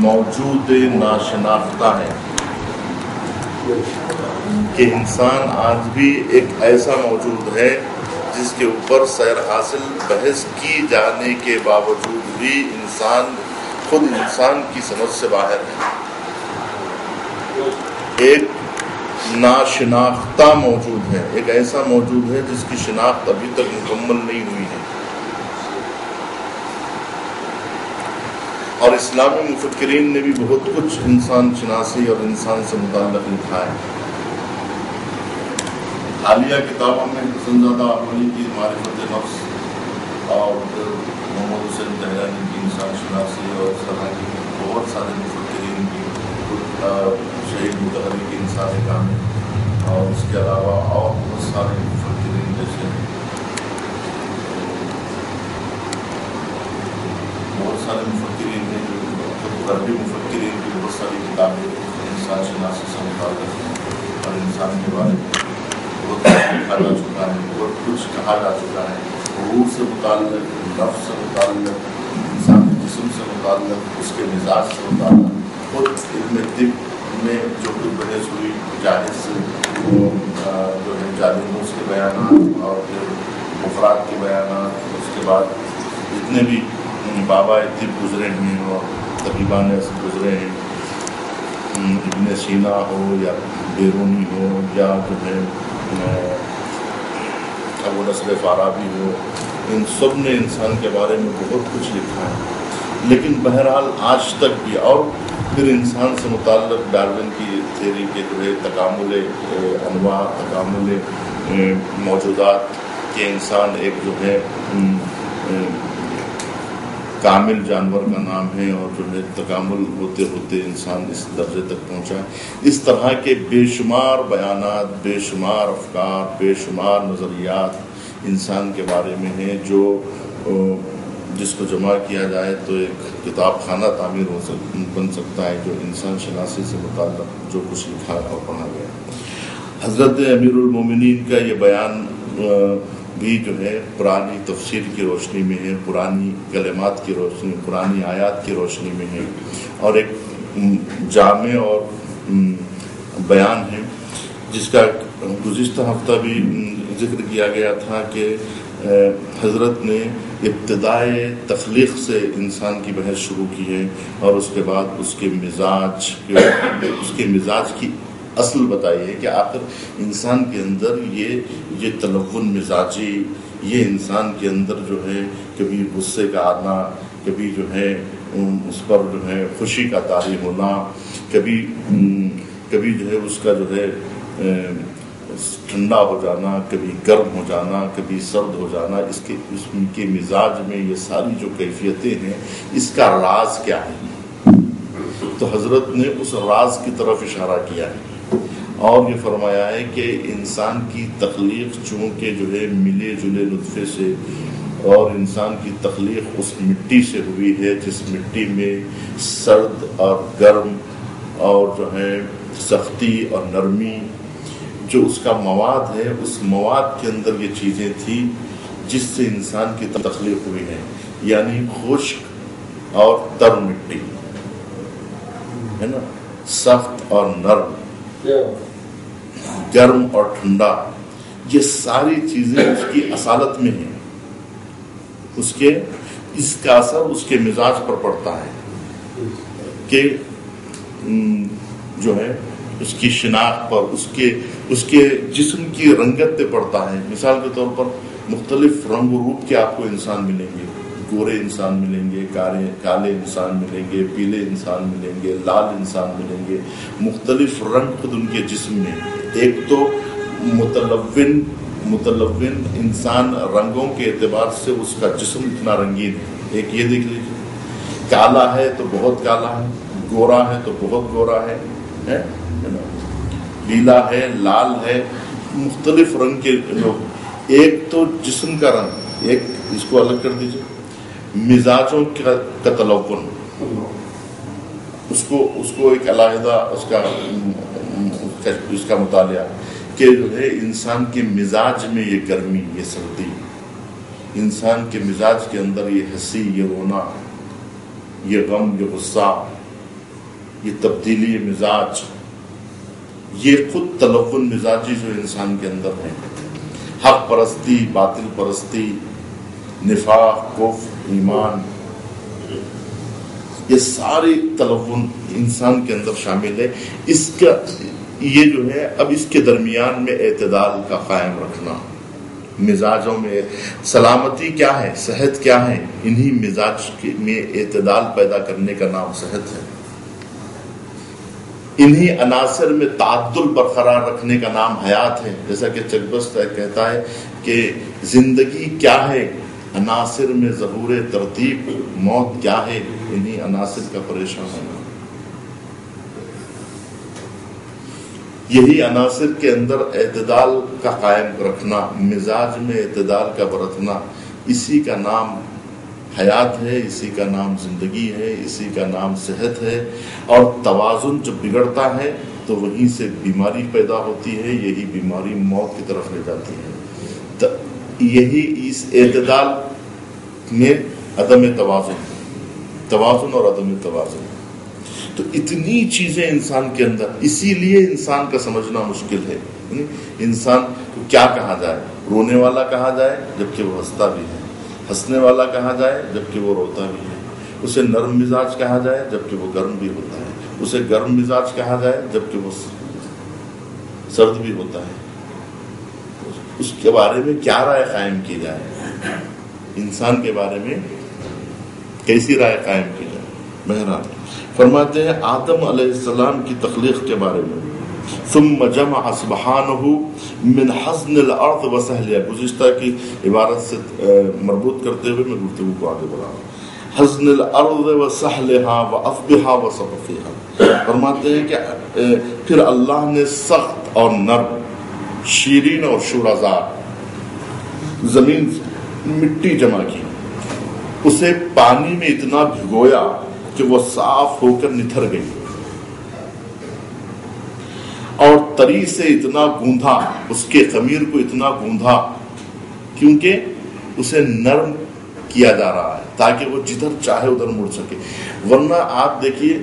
موجود ناشناختہ ہے کہ انسان آج بھی ایک ایسا موجود ہے جس کے اوپر سیر حاصل بحث کی جانے کے باوجود بھی انسان خود انسان کی سمجھ سے باہر ہے. ایک ناشناختہ موجود ہے، ایک ایسا موجود ہے جس کی شناخت ابھی تک مکمل نہیں ہوئی ہے. اور اسلامی مفکرین نے بھی بہت کچھ انسان شناسی اور انسان سے متعلق لکھا ہے. حالیہ کتابوں میں حسن زادہ احمدی کی معرفت نفس اور محمد حسین تہرانی کی انسان شناسی اور اس طرح کی بہت سارے مفکرین کی شہید متحرک انسان کامل اور اس کے علاوہ اور بہت سارے مفکرین جیسے بہت سارے مفکرین ہیں جو غربی مفکرین کی بہت ساری کتابیں انسان شناسی سے متعلق اور انسان کے بارے میں بہت کچھ لکھا جا چکا ہے، بہت کچھ کہا جا چکا ہے. روح سے متعلق، نفس سے متعلق، انسان کے جسم سے متعلق، اس کے مزاج سے متعلق، خود علم طب میں جو کچھ بحث ہوئی جاہز سے جو ہے جالینوس کے بیانات اور پھر مفراد کے بیانات، اس کے بعد جتنے بھی بابا طب گزرے ہیں اور طبیبان ایسے گزرے ہیں، ابن سینا ہو یا بیرونی ہو یا جو ہے ابو نصر فارابی ہو، ان سب نے انسان کے بارے میں بہت کچھ لکھا ہے. لیکن بہرحال آج تک بھی، اور پھر انسان سے متعلق ڈارون کی تھیوری کے جو ہے تکامل انواع، تکامل موجودات کہ انسان ایک جو ہے کامل جانور کا نام ہے اور جو ہے تکامل ہوتے ہوتے انسان اس درجے تک پہنچا. اس طرح کے بے شمار بیانات، بے شمار افکار، بے شمار نظریات انسان کے بارے میں ہیں جو جس کو جمع کیا جائے تو ایک کتاب خانہ تعمیر بن سکتا ہے جو انسان شناسی سے متعلق جو کچھ لکھا اور پڑھا گیا. حضرت امیر المومنین کا یہ بیان بھی جو ہے پرانی تفسیر کی روشنی میں ہے، پرانی کلمات کی روشنی، پرانی آیات کی روشنی میں ہے اور ایک جامع اور بیان ہے جس کا گزشتہ ہفتہ بھی ذکر کیا گیا تھا کہ حضرت نے ابتدائے تخلیق سے انسان کی بحث شروع کی ہے اور اس کے بعد اس کے مزاج کی اصل بتائی ہے کہ آخر انسان کے اندر یہ تلون مزاجی، یہ انسان کے اندر جو ہے کبھی غصے کا آنا، کبھی جو ہے اس پر جو ہے خوشی کا طاری ہونا، کبھی جو ہے اس کا جو ہے ٹھنڈا ہو جانا، کبھی گرم ہو جانا، کبھی سرد ہو جانا، اس کے مزاج میں یہ ساری جو کیفیتیں ہیں اس کا راز کیا ہے. تو حضرت نے اس راز کی طرف اشارہ کیا ہے اور یہ فرمایا ہے کہ انسان کی تخلیق چونکہ جو ہے ملے جلے نطفے سے اور انسان کی تخلیق اس مٹی سے ہوئی ہے جس مٹی میں سرد اور گرم اور جو ہے سختی اور نرمی جو اس کا مواد ہے، اس مواد کے اندر یہ چیزیں تھیں جس سے انسان کی تخلیق ہوئی ہے. یعنی خشک اور تر مٹی ہے نا، سخت اور نرم، گرم اور ٹھنڈا، یہ ساری چیزیں اس کی اصالت میں ہیں. اس کا اثر اس کے مزاج پر پڑتا ہے کہ جو ہے اس کی شناخت پر، اس کے جسم کی رنگت پہ پڑتا ہے. مثال کے طور پر مختلف رنگ و روپ کے آپ کو انسان ملیں گے، گورے انسان ملیں گے، کالے انسان ملیں گے، پیلے انسان ملیں گے، لال انسان ملیں گے. مختلف رنگ خود ان کے جسم میں. ایک تو متلون انسان رنگوں کے اعتبار سے اس کا جسم اتنا رنگین ہے. ایک یہ دیکھ لیجیے، کالا ہے تو بہت کالا ہے، گورا ہے تو بہت گورا ہے، پیلا ہے، لال ہے، مختلف رنگ کے لوگ. ایک تو جسم کا رنگ، ایک اس کو الگ کر دیجیے، مزاجوں کا تلون، اس کو ایک علیحدہ اس کا مطالعہ کہ جو ہے انسان کے مزاج میں یہ گرمی، یہ سردی، انسان کے مزاج کے اندر یہ ہنسی، یہ رونا، یہ غم، یہ غصہ، یہ تبدیلی مزاج، یہ خود تلون مزاجی جو انسان کے اندر ہے، حق پرستی، باطل پرستی، نفاق، کفر، ایمان، یہ ساری تلون انسان کے اندر شامل ہے. اس کا یہ جو ہے اب اس کے درمیان میں اعتدال کا قائم رکھنا، مزاجوں میں سلامتی کیا ہے، صحت کیا ہے، انہی مزاج میں اعتدال پیدا کرنے کا نام صحت ہے. انہی عناصر میں تعدل برقرار رکھنے کا نام حیات ہے. جیسا کہ چکبست کہتا ہے کہ زندگی کیا ہے، عناصر میں ظہور ترتیب، موت کیا ہے، انہی عناصر کا پریشان ہونا. یہی عناصر کے اندر اعتدال کا قائم رکھنا، مزاج میں اعتدال کا برتنا، اسی کا نام حیات ہے، اسی کا نام زندگی ہے، اسی کا نام صحت ہے. اور توازن جب بگڑتا ہے تو وہیں سے بیماری پیدا ہوتی ہے، یہی بیماری موت کی طرف لے جاتی ہے. یہی اس اعتدال میں عدم توازن اور عدم توازن. تو اتنی چیزیں انسان کے اندر، اسی لیے انسان کا سمجھنا مشکل ہے. انسان کو کیا کہا جائے؟ رونے والا کہا جائے جبکہ وہ ہنستا بھی ہے، ہنسنے والا کہا جائے جبکہ وہ روتا بھی ہے. اسے نرم مزاج کہا جائے جبکہ وہ گرم بھی ہوتا ہے. اسے گرم مزاج کہا جائے جبکہ وہ سرد بھی ہوتا ہے. اس کے بارے میں کیا رائے قائم کی جائے؟ انسان کے بارے میں کیسی رائے قائم کی جائے؟ بہرحال فرماتے ہیں آدم علیہ السلام کی تخلیق کے بارے میں، ثم جمع سبحانہ من حزن الارض وسہلها، گزشتہ کی عبارت سے مربوط کرتے ہوئے میں گفتگو کو آگے بڑھا رہا ہوں. حزن الارض وسہلها وعذبها وصففها، فرماتے ہیں کہ پھر اللہ نے سخت اور نرم، شیرین اور شورزار زمین مٹی جمع کی، اسے پانی میں اتنا بھگویا کہ وہ صاف ہو کر نتھر گئی، اور تری سے اتنا گوندھا، اس کے خمیر کو اتنا گوندھا، کیونکہ اسے نرم کیا جا رہا ہے تاکہ وہ جدھر چاہے ادھر مڑ سکے. ورنہ آپ دیکھیے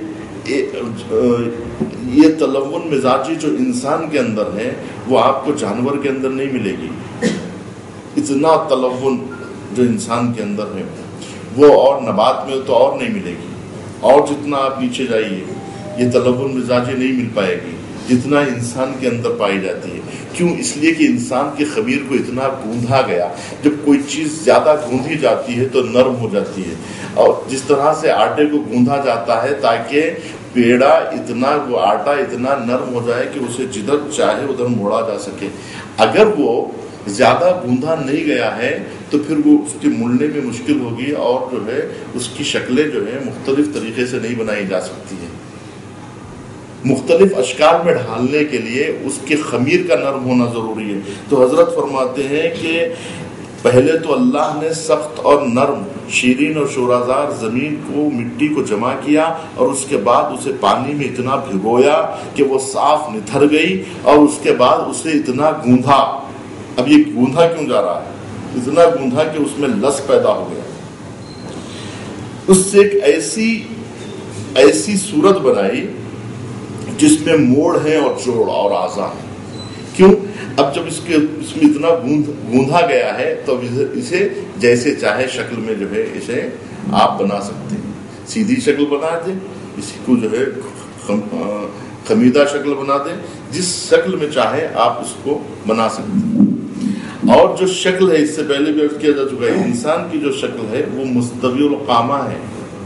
یہ تلون مزاجی جو انسان کے اندر ہے وہ آپ کو جانور کے اندر نہیں ملے گی. اتنا تلون جو انسان کے اندر ہے وہ اور نبات میں تو اور نہیں ملے گی. اور جتنا آپ نیچے جائیے یہ تلون مزاجی نہیں مل پائے گی جتنا انسان کے اندر پائی جاتی ہے. کیوں؟ اس لیے کہ انسان کے خمیر کو اتنا گوندھا گیا. جب کوئی چیز زیادہ گوندھی جاتی ہے تو نرم ہو جاتی ہے، اور جس طرح سے آٹے کو گوندھا جاتا ہے تاکہ پیڑا اتنا، وہ آٹا اتنا نرم ہو جائے کہ اسے جدھر چاہے ادھر موڑا جا سکے. اگر وہ زیادہ گوندھا نہیں گیا ہے تو پھر وہ اس کے مڑنے میں مشکل ہوگی، اور جو ہے اس کی شکلیں جو ہے مختلف طریقے سے نہیں بنائی جا سکتی ہیں. مختلف اشکال میں ڈھالنے کے لیے اس کے خمیر کا نرم ہونا ضروری ہے. تو حضرت فرماتے ہیں کہ پہلے تو اللہ نے سخت اور نرم، شیرین اور شورازار زمین کو، مٹی کو جمع کیا، اور اس کے بعد اسے پانی میں اتنا بھگویا کہ وہ صاف نتھر گئی، اور اس کے بعد اسے اتنا گوندھا. اب یہ گوندھا کیوں جا رہا ہے؟ اتنا گوندھا کہ اس میں لس پیدا ہو گیا. اس سے ایک ایسی صورت بنائی جس میں موڑ ہے اور جوڑ اور اعضاء ہے. کیوں؟ اب جب اس میں اتنا گوندھا گیا ہے تو اسے جیسے چاہے شکل میں جو ہے اسے آپ بنا سکتے ہیں. سیدھی شکل بنا دیں، اسی کو جو ہے خمیدہ شکل بنا دیں، جس شکل میں چاہے آپ اس کو بنا سکتے ہیں. اور جو شکل ہے، اس سے پہلے بھی عرض کیا جا چکا ہے، انسان کی جو شکل ہے وہ مستوی القامہ ہے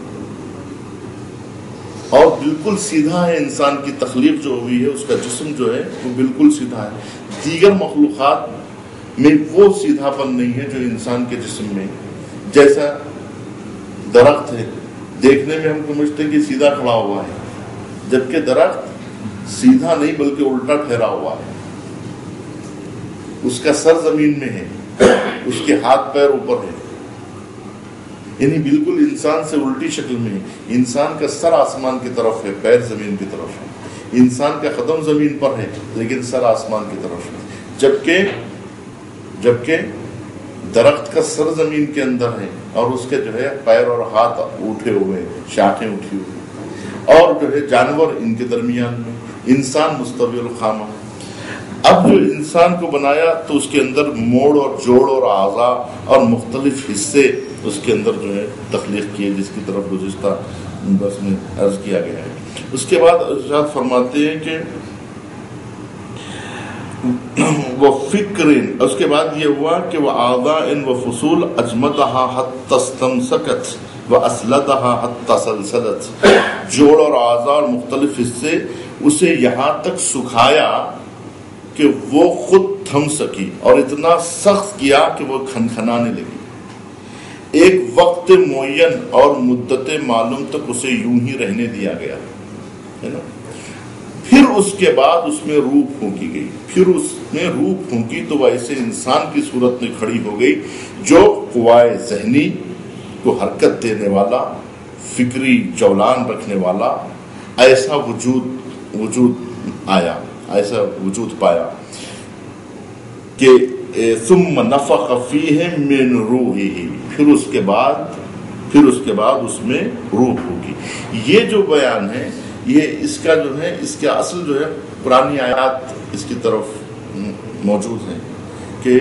اور بالکل سیدھا ہے. انسان کی تخلیق جو ہوئی ہے اس کا جسم جو ہے وہ بالکل سیدھا ہے. دیگر مخلوقات میں وہ سیدھا پن نہیں ہے جو انسان کے جسم میں. جیسا درخت ہے، دیکھنے میں ہم سمجھتے ہیں کہ سیدھا کھڑا ہوا ہے، جبکہ درخت سیدھا نہیں بلکہ الٹا ٹھہرا ہوا ہے. اس کا سر زمین میں ہے، اس کے ہاتھ پیر اوپر ہے، یعنی بالکل انسان سے الٹی شکل میں ہے. انسان کا سر آسمان کی طرف ہے، پیر زمین کی طرف ہے. انسان کا قدم زمین پر ہے لیکن سر آسمان کی طرف ہے، جبکہ درخت کا سر زمین کے اندر ہے اور اس کے جو ہے پیر اور ہاتھ اٹھے ہوئے، شاخیں اٹھی ہوئی. اور جو ہے جانور ان کے درمیان میں، انسان مستوی الخامہ۔ اب جو انسان کو بنایا تو اس کے اندر موڑ اور جوڑ اور اعضاء اور مختلف حصے اس کے اندر جو ہے تخلیق کیے، جس کی طرف گزشتہ درس میں عرض کیا گیا ہے۔ اس کے بعد ارشاد فرماتے ہیں کہ وہ فکر، اس کے بعد یہ ہوا کہ وہ اعضاء و فصول اجمدها حتی استمسکت و اسلدها حتی سلسلت، جوڑ اور اعضاء اور مختلف حصے اسے یہاں تک سکھایا کہ وہ خود تھم سکی، اور اتنا سخت کیا کہ وہ کھنکھنانے لگی۔ ایک وقت معین اور مدت معلوم تک اسے یوں ہی رہنے دیا گیا ہے نا۔ پھر اس کے بعد اس میں روح پھونکی گئی، پھر اس میں روح پھونکی تو وہ ایسے انسان کی صورت میں کھڑی ہو گئی جو قوائے ذہنی کو حرکت دینے والا، فکری جولان رکھنے والا، ایسا وجود آیا، ایسا وجود پایا کہ ثم نفخ فیہ من روحہ، پھر اس کے بعد اس میں روح ہوگی۔ یہ جو بیان ہے یہ اس کا جو ہے، اس کا اصل جو ہے پرانی آیات اس کی طرف موجود ہیں کہ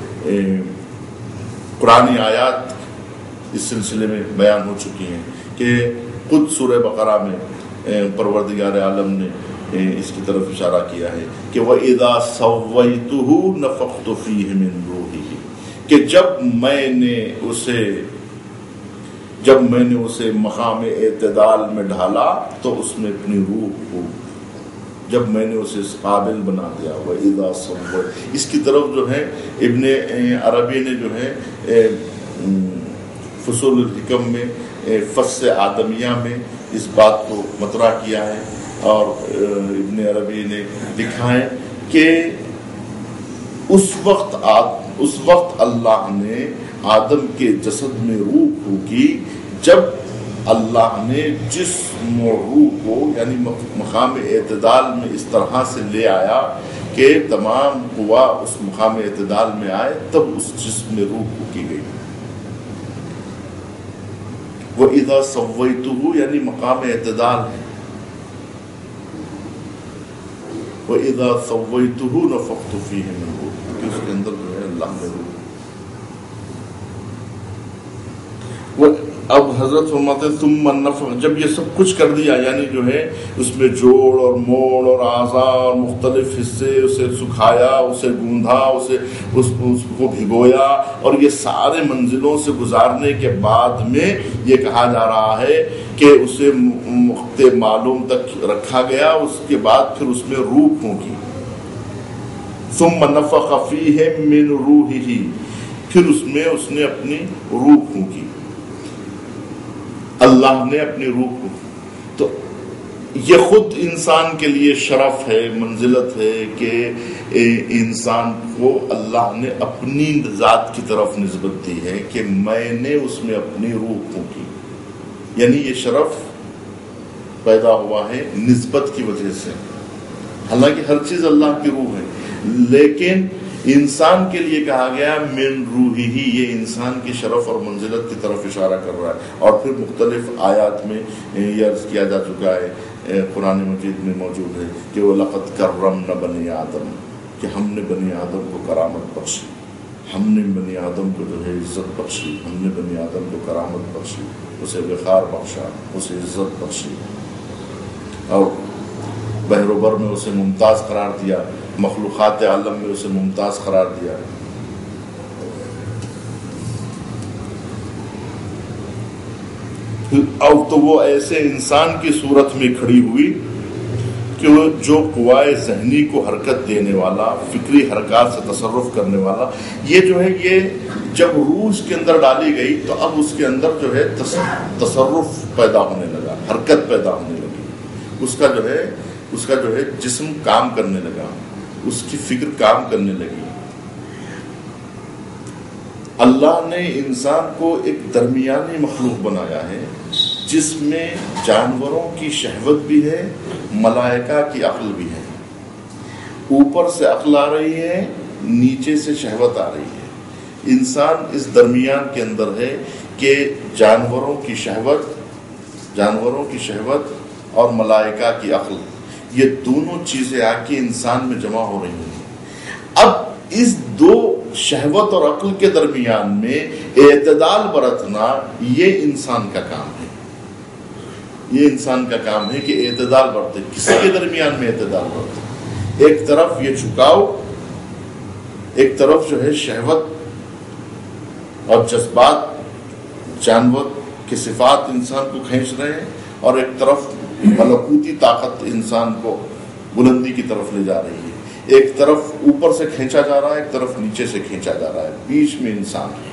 پرانی آیات اس سلسلے میں بیان ہو چکی ہیں کہ خود سورہ بقرہ میں پروردگار عالم نے اس کی طرف اشارہ کیا ہے کہ وَإِذَا سَوَّيْتُهُ نَفَخْتُ فِيهِ مِن رُوحِي، کہ جب میں نے اسے مقام اعتدال میں ڈھالا تو اس میں اپنی روح کو، جب میں نے اسے قابل بنا دیا۔ وَإِذَا سَوَّيْتُهُ، اس کی طرف جو ہے ابن عربی نے جو ہے فصول الحکم میں فص آدمیہ میں اس بات کو مطرح کیا ہے، اور ابن عربی نے لکھا ہے کہ اس وقت اللہ نے آدم کے جسد میں روح پھونکی جب اللہ نے جسم و روح کو یعنی مقام اعتدال میں اس طرح سے لے آیا کہ تمام قوا اس مقام اعتدال میں آئے، تب اس جسم میں روح پھونکی گئی۔ وَإِذَا سَوَّيْتُهُ یعنی مقام اعتدال ہے۔ وَإِذَا سَوَّيْتُهُ نَفَخْتُ فِيهِ مِن رُوحِي، کہ اس کے اندر جو ہے اللہ نے روح۔ اب حضرت فرماتے ہیں ثم النفخ، جب یہ سب کچھ کر دیا یعنی جو ہے اس میں جوڑ اور موڑ اور اعضاء اور مختلف حصے، اسے سکھایا، اسے گوندھا، اس کو بھگویا، اور یہ سارے منزلوں سے گزارنے کے بعد میں یہ کہا جا رہا ہے کہ اسے وقت معلوم تک رکھا گیا، اس کے بعد پھر اس میں روح پھونکی۔ ثم نفخ فیہ من روحہ، پھر اس نے اپنی روح پھونکی، اللہ نے اپنی روح کو۔ تو یہ خود انسان کے لیے شرف ہے، منزلت ہے کہ انسان کو اللہ نے اپنی ذات کی طرف نسبت دی ہے کہ میں نے اس میں اپنی روح پھونکی، یعنی یہ شرف پیدا ہوا ہے نسبت کی وجہ سے۔ حالانکہ ہر چیز اللہ کی روح ہے، لیکن انسان کے لیے کہا گیا من روحی ہی، یہ انسان کی شرف اور منزلت کی طرف اشارہ کر رہا ہے۔ اور پھر مختلف آیات میں یہ عرض کیا جا چکا ہے، قرآن مجید میں موجود ہے کہ وَلَقَدْ كَرَّمْنَا بَنِي آدَمَ، کہ ہم نے بنی آدم کو کرامت بخشی، ہم نے بنی آدم کو جو ہے عزت بخشی، ہم نے بنی آدم کو کرامت بخشی، اسے وقار بخشا، اسے عزت بخشی، اور بحر و بر میں اسے ممتاز قرار دیا، مخلوقات عالم میں اسے ممتاز قرار دیا۔ اب تو وہ ایسے انسان کی صورت میں کھڑی ہوئی کہ وہ جو قوائے ذہنی کو حرکت دینے والا، فکری حرکات سے تصرف کرنے والا، یہ جو ہے یہ جب روح اس کے اندر ڈالی گئی تو اب اس کے اندر جو ہے تصرف پیدا ہونے لگا، حرکت پیدا ہونے لگی، اس کا جو ہے جسم کام کرنے لگا، اس کی فکر کام کرنے لگی۔ اللہ نے انسان کو ایک درمیانی مخلوق بنایا ہے جس میں جانوروں کی شہوت بھی ہے، ملائکہ کی عقل بھی ہے، اوپر سے عقل آ رہی ہے، نیچے سے شہوت آ رہی ہے۔ انسان اس درمیان کے اندر ہے کہ جانوروں کی شہوت اور ملائکہ کی عقل، یہ دونوں چیزیں آ کے انسان میں جمع ہو رہی ہیں۔ اب اس دو شہوت اور عقل کے درمیان میں اعتدال برتنا یہ انسان کا کام ہے، یہ انسان کا کام ہے کہ اعتدال برتے۔ کسی کے درمیان میں اعتدال برتے، ایک طرف یہ جھکاؤ، ایک طرف جو ہے شہوت اور جذبات جانور کی صفات انسان کو کھینچ رہے ہیں، اور ایک طرف ملکوتی طاقت انسان کو بلندی کی طرف لے جا رہی ہے، ایک طرف اوپر سے کھینچا جا رہا ہے، ایک طرف نیچے سے کھینچا جا رہا ہے، بیچ میں انسان ہے۔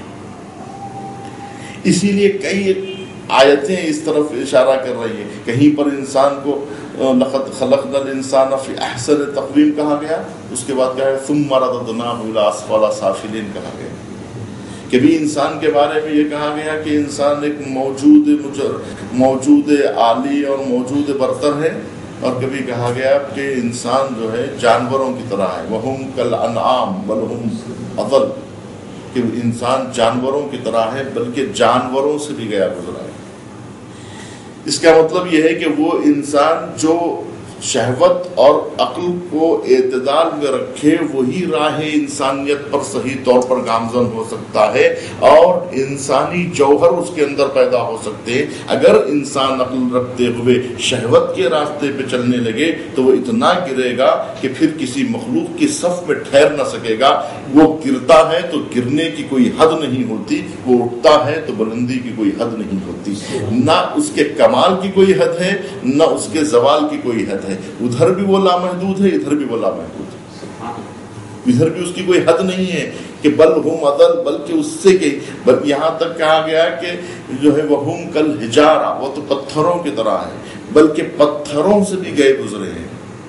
اسی لیے کئی آیتیں اس طرف اشارہ کر رہی ہیں، کہیں پر انسان کو لقد خلقنا الانسان فی احسن تقویم کہا گیا، اس کے بعد کہا ہے ثم رددناہ الی اسفل سافلین کہا گیا۔ کبھی انسان کے بارے میں یہ کہا گیا کہ انسان ایک موجود عالی اور موجود برتر ہے، اور کبھی کہا گیا کہ انسان جو ہے جانوروں کی طرح ہے، وہم کالانعام بل ہم اضل، کہ انسان جانوروں کی طرح ہے بلکہ جانوروں سے بھی گیا گزرا ہے۔ اس کا مطلب یہ ہے کہ وہ انسان جو شہوت اور عقل کو اعتدال میں رکھے وہی راہ انسانیت پر صحیح طور پر گامزن ہو سکتا ہے، اور انسانی جوہر اس کے اندر پیدا ہو سکتے ہیں۔ اگر انسان عقل رکھتے ہوئے شہوت کے راستے پہ چلنے لگے تو وہ اتنا گرے گا کہ پھر کسی مخلوق کی صف میں ٹھہر نہ سکے گا۔ وہ گرتا ہے تو گرنے کی کوئی حد نہیں ہوتی، وہ اٹھتا ہے تو بلندی کی کوئی حد نہیں ہوتی، نہ اس کے کمال کی کوئی حد ہے نہ اس کے زوال کی کوئی حد ہے۔ ادھر بھی وہ لامحدود ہے، ادھر بھی وہ لامحدود ہے، ادھر بھی اس کی کوئی حد نہیں ہے کہ بل ہم عدل، بلکہ اس سے کہ یہاں تک کہا گیا کہ جو ہے وہ ہم کل حجارہ، وہ تو پتھروں کی طرح ہے، بلکہ پتھروں سے بھی گئے گزرے ہیں۔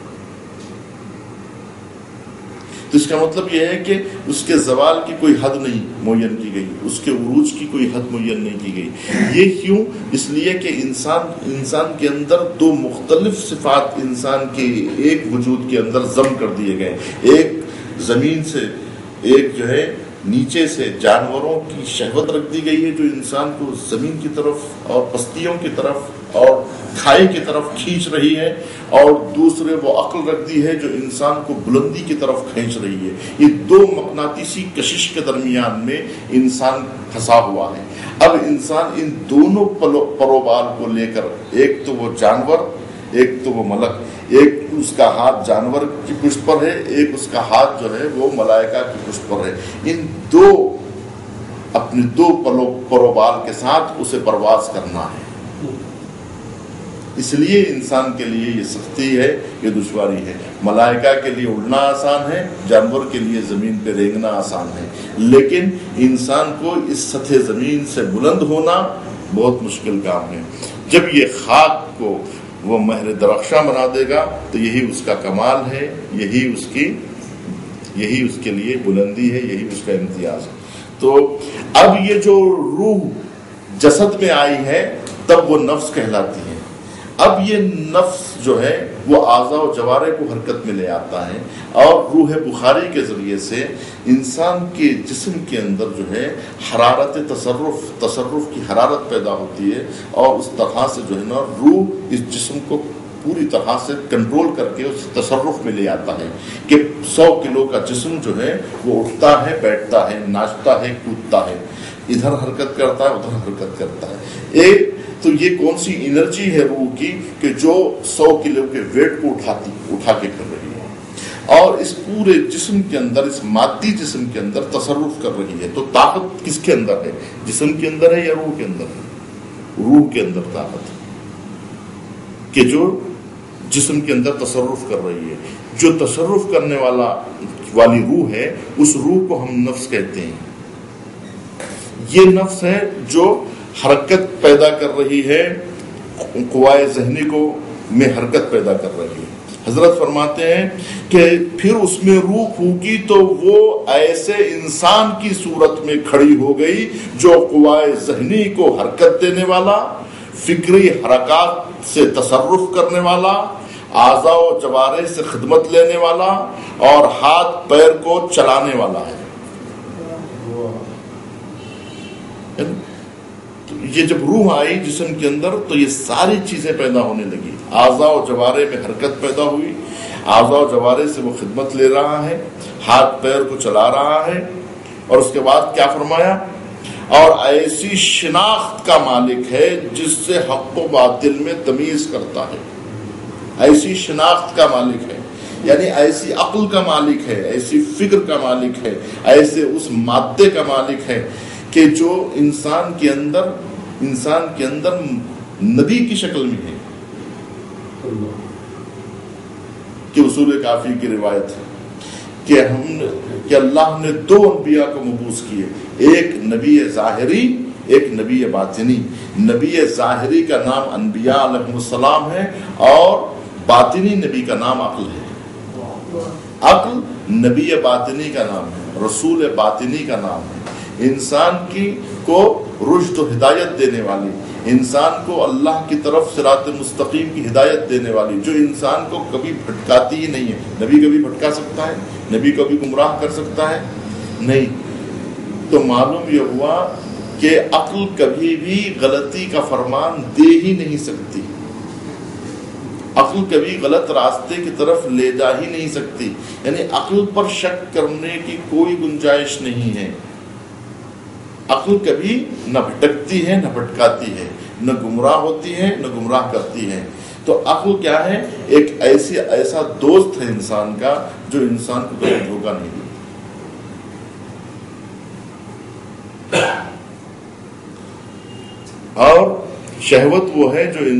تو اس کا مطلب یہ ہے کہ اس کے زوال کی کوئی حد نہیں معین کی گئی، اس کے عروج کی کوئی حد معین نہیں کی گئی۔ یہ کیوں؟ اس لیے کہ انسان کے اندر دو مختلف صفات انسان کے ایک وجود کے اندر ضم کر دیے گئے، ایک زمین سے، ایک جو ہے نیچے سے جانوروں کی شہوت رکھ دی گئی ہے جو انسان کو زمین کی طرف اور پستیوں کی طرف اور کھائی کی طرف کھینچ رہی ہے، اور دوسرے وہ عقل رکھ دی ہے جو انسان کو بلندی کی طرف کھینچ رہی ہے۔ یہ دو مقناطیسی کشش کے درمیان میں انسان پھنسا ہوا ہے۔ اب انسان ان دونوں پروبال کو لے کر، ایک تو وہ جانور، ایک تو وہ ملک، ایک اس کا ہاتھ جانور کی پشت پر ہے، ایک اس کا ہاتھ جو ہے وہ ملائکہ کی پشت پر ہے، ان دو اپنے دو پروبال کے ساتھ اسے پرواز کرنا ہے۔ اس لیے انسان کے لیے یہ سختی ہے، یہ دشواری ہے۔ ملائکہ کے لیے اڑنا آسان ہے، جانور کے لیے زمین پہ رینگنا آسان ہے، لیکن انسان کو اس سطح زمین سے بلند ہونا بہت مشکل کام ہے۔ جب یہ خاک کو وہ مہر درخشاں بنا دے گا تو یہی اس کا کمال ہے، یہی اس کے لیے بلندی ہے، یہی اس کا امتیاز ہے۔ تو اب یہ جو روح جسد میں آئی ہے تب وہ نفس کہلاتی ہے۔ اب یہ نفس جو ہے وہ اعضاء و جوارح کو حرکت میں لے آتا ہے، اور روح بخاری کے ذریعے سے انسان کے جسم کے اندر جو ہے حرارت تصرف کی حرارت پیدا ہوتی ہے، اور اس طرح سے جو ہے نا روح اس جسم کو پوری طرح سے کنٹرول کر کے اس تصرف میں لے آتا ہے کہ 100 کلو کا جسم جو ہے وہ اٹھتا ہے، بیٹھتا ہے، ناچتا ہے، کودتا ہے، ادھر حرکت کرتا ہے، ادھر حرکت کرتا ہے۔ تو یہ کون سی انرجی ہے روح کی کہ جو 100 کلو کے ویٹ کو اٹھا کے کر رہی ہے، اور اس پورے جسم کے اندر، اس مادی جسم کے اندر تصرف کر رہی ہے۔ تو طاقت کس کے اندر ہے؟ جسم کے اندر ہے یا روح کے اندر ہے؟ روح کے اندر طاقت کہ جو جسم کے اندر تصرف کر رہی ہے۔ جو تصرف کرنے والی روح ہے، اس روح کو ہم نفس کہتے ہیں۔ یہ نفس ہے جو حرکت پیدا کر رہی ہے، قوائے ذہنی کو میں حرکت پیدا کر رہی ہے۔ حضرت فرماتے ہیں کہ پھر اس میں روح پھونکی تو وہ ایسے انسان کی صورت میں کھڑی ہو گئی جو قوائے ذہنی کو حرکت دینے والا، فکری حرکات سے تصرف کرنے والا، اعضاء و جوارح سے خدمت لینے والا، اور ہاتھ پیر کو چلانے والا ہے۔ یہ جب روح آئی جسم کے اندر تو یہ ساری چیزیں پیدا ہونے لگی۔ اعضاء و جوارے میں حرکت پیدا ہوئی، اعضاء و جوارے سے وہ خدمت لے رہا ہے، ہاتھ پیر کو چلا رہا ہے، اور اس کے بعد کیا فرمایا؟ اور ایسی شناخت کا مالک ہے جس سے حق و باطل میں تمیز کرتا ہے، ایسی شناخت کا مالک ہے، یعنی ایسی عقل کا مالک ہے، ایسی فکر کا مالک ہے، ایسے اس مادے کا مالک ہے کہ جو انسان کے اندر نبی کی شکل میں ہے۔ کہ اصول کافی کی روایت ہے کہ اللہ نے 2 انبیاء کو مبعوث کیے، ایک نبی ظاہری، ایک نبی باطنی۔ نبی ظاہری کا نام انبیاء علیہ السلام ہے، اور باطنی نبی کا نام عقل ہے۔ عقل نبی باطنی کا نام ہے، رسول باطنی کا نام ہے، انسان کو رشد و ہدایت دینے والی، انسان کو اللہ کی طرف صراط مستقیم کی ہدایت دینے والی، جو انسان کو کبھی بھٹکاتی ہی نہیں ہے۔ نبی کبھی بھٹکا سکتا ہے؟ نبی کبھی گمراہ کر سکتا ہے؟ نہیں۔ تو معلوم یہ ہوا کہ عقل کبھی بھی غلطی کا فرمان دے ہی نہیں سکتی، عقل کبھی غلط راستے کی طرف لے جا ہی نہیں سکتی، یعنی عقل پر شک کرنے کی کوئی گنجائش نہیں ہے۔ عقل کبھی نہ بھٹکتی ہے نہ بھٹکاتی ہے، نہ گمراہ ہوتی ہے نہ گمراہ کرتی ہے۔ تو عقل کیا ہے؟ ایک ایسا دوست ہے انسان کا جو انسان کو کبھی دھوکہ نہیں دیتا۔ اور شہوت وہ ہے جو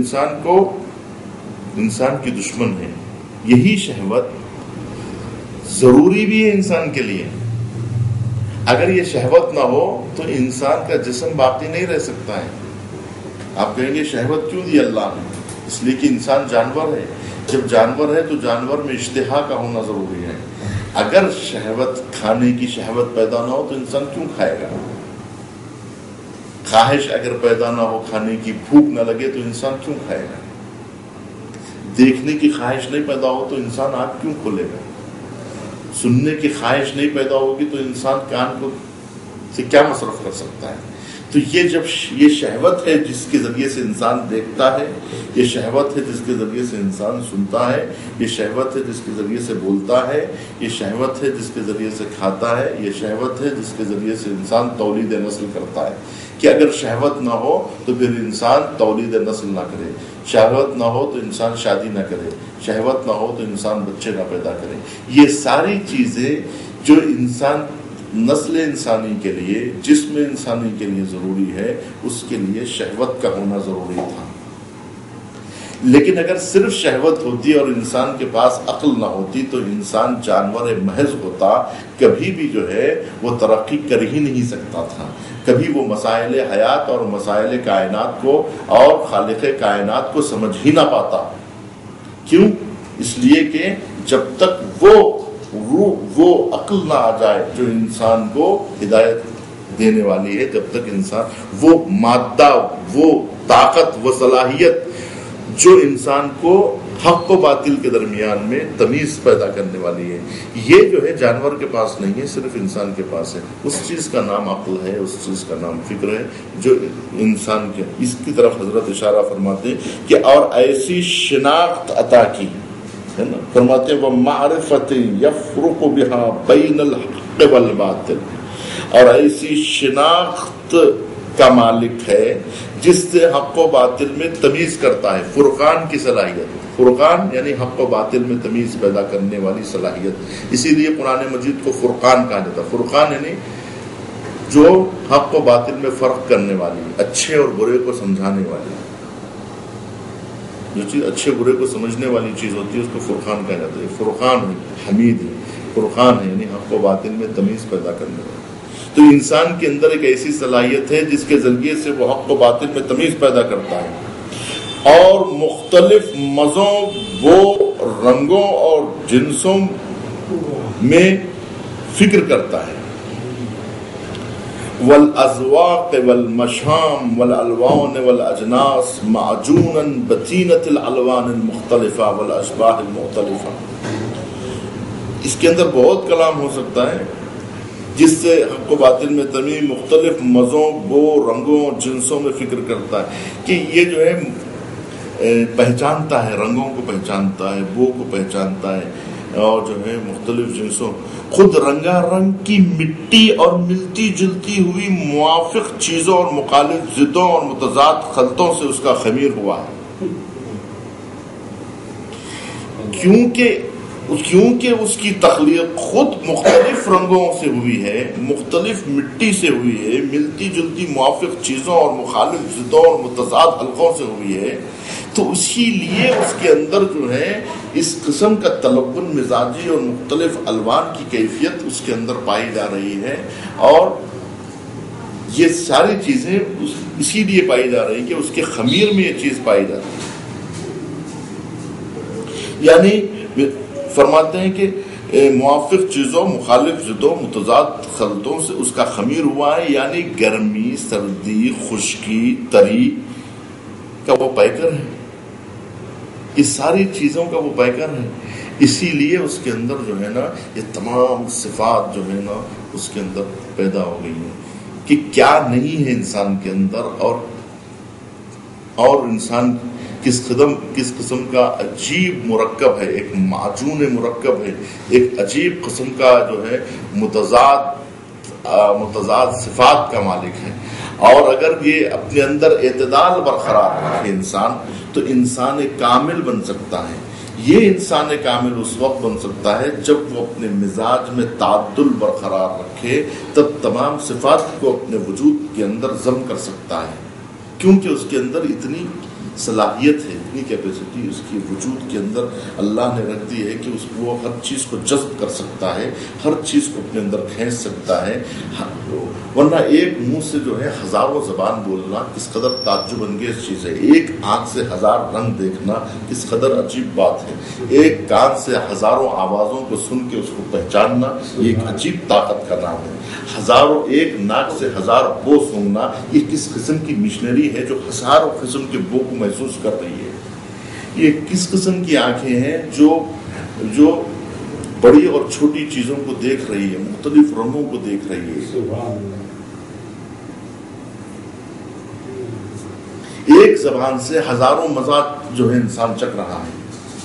انسان کی دشمن ہے۔ یہی شہوت ضروری بھی ہے انسان کے لیے۔ اگر یہ شہوت نہ ہو تو انسان کا جسم باقی نہیں رہ سکتا ہے۔ آپ کہیں گے شہوت کیوں دی اللہ نے؟ اس لیے کہ انسان جانور ہے، جب جانور ہے تو جانور میں اشتہا کا ہونا ضروری ہے۔ اگر شہوت، کھانے کی شہوت پیدا نہ ہو تو انسان کیوں کھائے گا؟ خواہش اگر پیدا نہ ہو، کھانے کی بھوک نہ لگے تو انسان کیوں کھائے گا؟ دیکھنے کی خواہش نہیں پیدا ہو تو انسان آنکھ کیوں کھولے گا؟ سننے کی خواہش نہیں پیدا ہوگی تو انسان کان کو سے کیا مصرف کر سکتا ہے؟ تو یہ شہوت ہے جس کے ذریعے سے انسان دیکھتا ہے، یہ شہوت ہے جس کے ذریعے سے انسان سنتا ہے، یہ شہوت ہے جس کے ذریعے سے بولتا ہے، یہ شہوت ہے جس کے ذریعے سے کھاتا ہے، یہ شہوت ہے جس کے ذریعے سے انسان تولید نسل کرتا ہے۔ کہ اگر شہوت نہ ہو تو پھر انسان تولید نسل نہ کرے، شہوت نہ ہو تو انسان شادی نہ کرے، شہوت نہ ہو تو انسان بچے نہ پیدا کرے۔ یہ ساری چیزیں جو نسل انسانی کے لیے، جسم انسانی کے لیے ضروری ہے، اس کے لیے شہوت کا ہونا ضروری تھا۔ لیکن اگر صرف شہوت ہوتی اور انسان کے پاس عقل نہ ہوتی تو انسان جانور محض ہوتا، کبھی بھی جو ہے وہ ترقی کر ہی نہیں سکتا تھا، کبھی وہ مسائل حیات اور مسائل کائنات کو اور خالق کائنات کو سمجھ ہی نہ پاتا۔ کیوں؟ اس لیے کہ جب تک وہ عقل نہ آ جائے جو انسان کو ہدایت دینے والی ہے، جب تک انسان وہ مادہ، وہ طاقت، وہ صلاحیت جو انسان کو حق و باطل کے درمیان میں تمیز پیدا کرنے والی ہے، یہ جو ہے جانور کے پاس نہیں ہے، صرف انسان کے پاس ہے۔ اس چیز کا نام عقل ہے، اس چیز کا نام فکر ہے جو انسان کے، اس کی طرف حضرت اشارہ فرماتے ہیں کہ اور ایسی شناخت عطا کی ہے نا، فرماتے ہیں وَمَعْرِفَةٍ يَفْرُقُ بِهَا بَيْنَ الْحَقِّ وَالْبَاطِلِ، اور ایسی شناخت کا مالک ہے جس سے حق و باطل میں تمیز کرتا ہے، فرقان کی صلاحیت، فرقان یعنی حق و باطل میں تمیز پیدا کرنے والی صلاحیت۔ اسی لیے قرآن مجید کو فرقان کہا جاتا ہے۔ فرقان یعنی جو حق و باطل میں فرق کرنے والی، اچھے اور برے کو سمجھانے والی، جو چیز اچھے برے کو سمجھنے والی چیز ہوتی ہے اس کو فرقان کہا جاتا ہے۔ فرقان ہے، حمید ہے، فرقان ہے یعنی حق و باطل میں تمیز پیدا کرنے والی۔ تو انسان کے اندر ایک ایسی صلاحیت ہے جس کے ذریعے سے وہ حق و باطل میں تمیز پیدا کرتا ہے اور مختلف مزوں، وہ رنگوں اور جنسوں میں فکر کرتا ہے۔ والازواق والمشام والالوان والاجناس معجونا بطینۃ الالوان المختلفہ والاشباح المختلفہ۔ اس کے اندر بہت کلام ہو سکتا ہے جس سے حق و باطل میں تمیز، مختلف مزوں، بو، رنگوں، جنسوں میں فکر کرتا ہے کہ یہ جو ہے پہچانتا ہے، رنگوں کو پہچانتا ہے، بو کو پہچانتا ہے، اور جو ہے مختلف جنسوں، خود رنگا رنگ کی مٹی اور ملتی جلتی ہوئی موافق چیزوں اور مخالف ضدوں اور متضاد خلطوں سے اس کا خمیر ہوا ہے، کیونکہ اس کی تخلیق خود مختلف رنگوں سے ہوئی ہے، مختلف مٹی سے ہوئی ہے، ملتی جلتی موافق چیزوں اور مخالف ضدوں اور متضاد حلقوں سے ہوئی ہے، تو اسی لیے اس کے اندر جو ہے اس قسم کا تلون مزاجی اور مختلف الوان کی کیفیت اس کے اندر پائی جا رہی ہے، اور یہ ساری چیزیں اسی لیے پائی جا رہی ہیں کہ اس کے خمیر میں یہ چیز پائی جا رہی ہے۔ یعنی فرماتے ہیں کہ موافق چیزوں، مخالف ضدوں، متضاد خلطوں سے اس کا خمیر ہوا ہے، یعنی گرمی، سردی، خشکی، تری کا وہ پیکر ہے، اس ساری چیزوں کا وہ پیکر ہے، اسی لیے اس کے اندر جو ہے نا یہ تمام صفات جو ہے نا اس کے اندر پیدا ہو گئی ہیں کہ کیا نہیں ہے انسان کے اندر، اور انسان کس قسم کا عجیب مرکب ہے، ایک معجون مرکب ہے، ایک عجیب قسم کا جو ہے متضاد صفات کا مالک ہے، اور اگر یہ اپنے اندر اعتدال برقرار رکھے انسان تو انسان کامل بن سکتا ہے۔ یہ انسان کامل اس وقت بن سکتا ہے جب وہ اپنے مزاج میں تعدل برقرار رکھے، تب تمام صفات کو اپنے وجود کے اندر ضم کر سکتا ہے، کیونکہ اس کے اندر اتنی صلاحیت ہے، اتنی کیپیسٹی اس کی وجود کے اندر اللہ نے رکھ دی ہے کہ وہ ہر چیز کو جذب کر سکتا ہے، ہر چیز کو اپنے اندر کھینچ سکتا ہے۔ ورنہ ایک منہ سے جو ہے ہزاروں زبان بولنا کس قدر تعجب انگیز چیز ہے، ایک آنکھ سے ہزار رنگ دیکھنا کس قدر عجیب بات ہے، ایک کان سے ہزاروں آوازوں کو سن کے اس کو پہچاننا یہ ایک عجیب طاقت کا نام ہے، ایک ناک سے ہزار بو سونگنا یہ کس قسم کی مشنری ہے جو ہزاروں قسم کے بو کو محسوس کر رہی ہے، یہ کس قسم کی آنکھیں ہیں جو بڑی اور چھوٹی چیزوں کو دیکھ رہی ہے، مختلف رنگوں کو دیکھ رہی ہے۔ ایک زبان سے ہزاروں مزاج جو ہے انسان چکھ رہا ہے،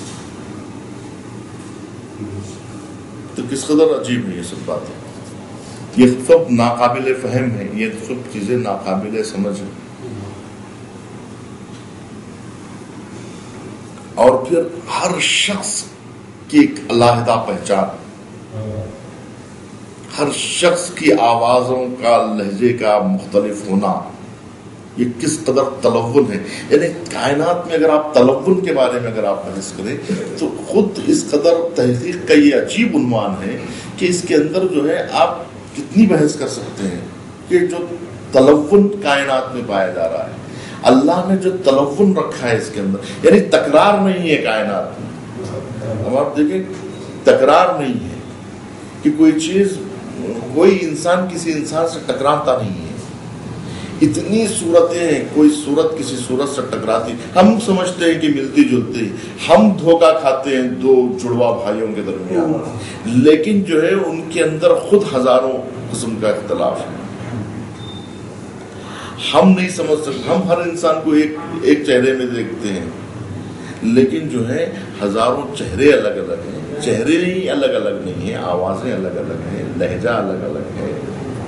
تو کس قدر عجیب ہے یہ سب باتیں، یہ سب ناقابل فہم ہے، یہ سب چیزیں ناقابل سمجھ ہیں۔ اور پھر ہر شخص کی ایک علیحدہ پہچان، ہر شخص کی آوازوں کا، لہجے کا مختلف ہونا، یہ کس قدر تلون ہے۔ یعنی کائنات میں اگر آپ تلون کے بارے میں اگر آپ بحث کریں تو خود اس قدر تحقیق کا یہ عجیب عنوان ہے کہ اس کے اندر جو ہے آپ کتنی بحث کر سکتے ہیں کہ جو تلون کائنات میں پایا جا رہا ہے، اللہ نے جو تلون رکھا ہے اس کے اندر، یعنی تکرار نہیں ہے کائنات میں۔ اب آپ دیکھیں تکرار نہیں ہے کہ کوئی چیز، کوئی انسان کسی انسان سے ٹکراتا نہیں ہے، اتنی صورتیں ہیں، کوئی صورت کسی صورت سے ٹکراتی، ہم سمجھتے ہیں کہ ملتی جلتی، ہم دھوکہ کھاتے ہیں دو جڑوا بھائیوں کے درمیان، لیکن جو ہے ان کے اندر خود ہزاروں قسم کا اختلاف ہے، ہم نہیں سمجھ سکتے، ہم ہر انسان کو ایک چہرے میں دیکھتے ہیں، لیکن جو ہے ہزاروں چہرے الگ الگ ہیں، چہرے ہی الگ الگ نہیں ہیں، آوازیں الگ الگ ہیں، لہجہ الگ الگ ہے،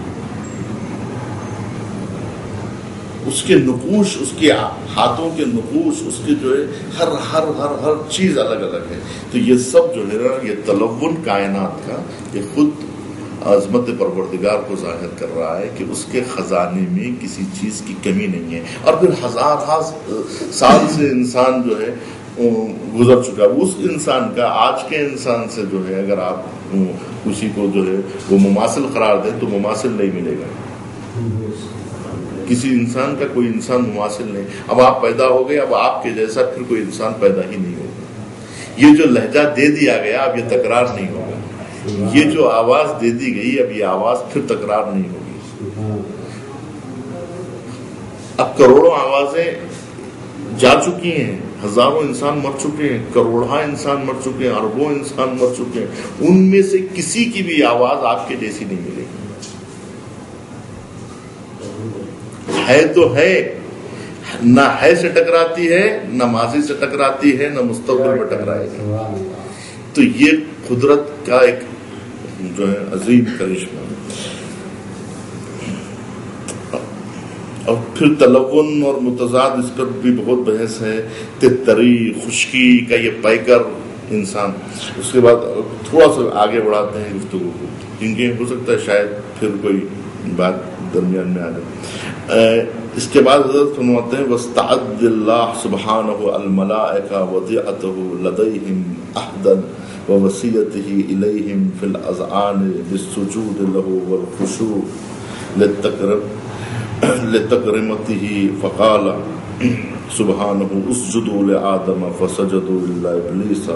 اس کے نقوش، اس کے ہاتھوں کے نقوش، اس کے جو ہے ہر چیز الگ الگ ہے۔ تو یہ سب جو ہے نا یہ تلون کائنات کا یہ خود عظمت پروردگار کو ظاہر کر رہا ہے کہ اس کے خزانے میں کسی چیز کی کمی نہیں ہے۔ اور پھر ہزار سال سے انسان جو ہے گزر چکا، اس انسان کا آج کے انسان سے جو ہے اگر آپ کسی کو جو ہے وہ مماثل قرار دیں تو مماثل نہیں ملے گا، کسی انسان کا کوئی انسان مماثل نہیں۔ اب آپ پیدا ہو گئے، اب آپ کے جیسا پھر کوئی انسان پیدا ہی نہیں ہوگا، یہ جو لہجہ دے دیا گیا اب یہ تکرار نہیں ہوگا، یہ جو آواز دے دی گئی اب یہ آواز پھر تکرار نہیں ہوگی۔ اب کروڑوں آوازیں جا چکی ہیں، ہزاروں انسان مر چکے ہیں، کروڑہ انسان مر چکے ہیں، اربوں انسان مر چکے ہیں، ان میں سے کسی کی بھی آواز آپ کے جیسی نہیں ملے گی۔ ہے تو ہے نہ ہے سے ٹکراتی ہے، نہ ماضی سے ٹکراتی ہے، نہ مستقبل میں ٹکرائے گی. تو یہ قدرت کا ایک جو ہے عظیم کرشمہ. اور پھر تلون اور متضاد، اس پر بھی بہت بحث ہے. تری خشکی کا یہ پیکر انسان. اس کے بعد تھوڑا سا آگے بڑھاتے ہیں گفتگو کو، کیونکہ ہو سکتا ہے شاید پھر کوئی بات درمیان میں آ جائے. اس کے بعد حضرت فرماتے ہیں وَاسْتَعَدَّ اللَّهُ سُبْحَانَهُ الْمَلَائِكَةَ وَضِعَتَهُ لَدَيْهِمْ أَحْدًا وَوَصِيَّتِهِ إِلَيْهِمْ فِي الْأَذْعَانِ بِالسُّجُودِ لَهُ وَالْخُشُوعِ لِتَكْرِمَتِهِ فَقَالَ سُبْحَانَهُ اسْجُدُوا لِآدَمَ فَسَجَدُوا إِلَّا إِبْلِيسَ.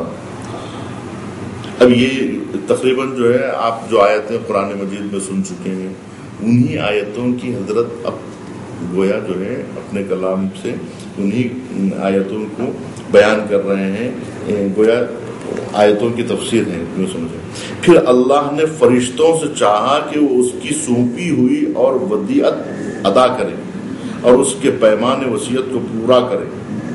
اب یہ تقریباً جو ہے آپ جو آیتیں قرآن مجید میں سن چکے ہیں، انہی آیتوں کی حضرت اب گویا جو ہے اپنے کلام سے انہی آیتوں کو بیان کر رہے ہیں. گویا آیتوں کی تفسیر ہے، کیوں سمجھیں. پھر اللہ نے فرشتوں سے چاہا کہ وہ اس کی سونپی ہوئی اور ودیعت ادا کرے اور اس کے پیمان وصیت کو پورا کرے،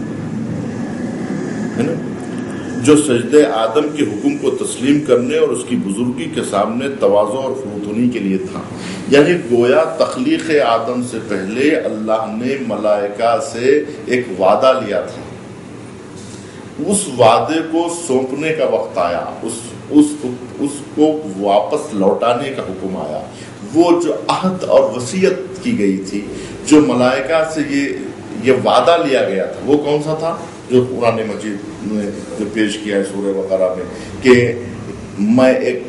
ہے نا، جو سجدے آدم کے حکم کو تسلیم کرنے اور اس کی بزرگی کے سامنے تواضع اور فروتنی کے لیے تھا. یعنی گویا تخلیق آدم سے پہلے اللہ نے ملائکہ سے ایک وعدہ لیا تھا. اس وعدے کو سونپنے کا وقت آیا، اس کو واپس لوٹانے کا حکم آیا. وہ جو عہد اور وصیت کی گئی تھی، جو ملائکہ سے یہ وعدہ لیا گیا تھا، وہ کون سا تھا؟ جو قرآن مجید نے جو پیش کیا ہے سورہ بقرہ میں کہ میں ایک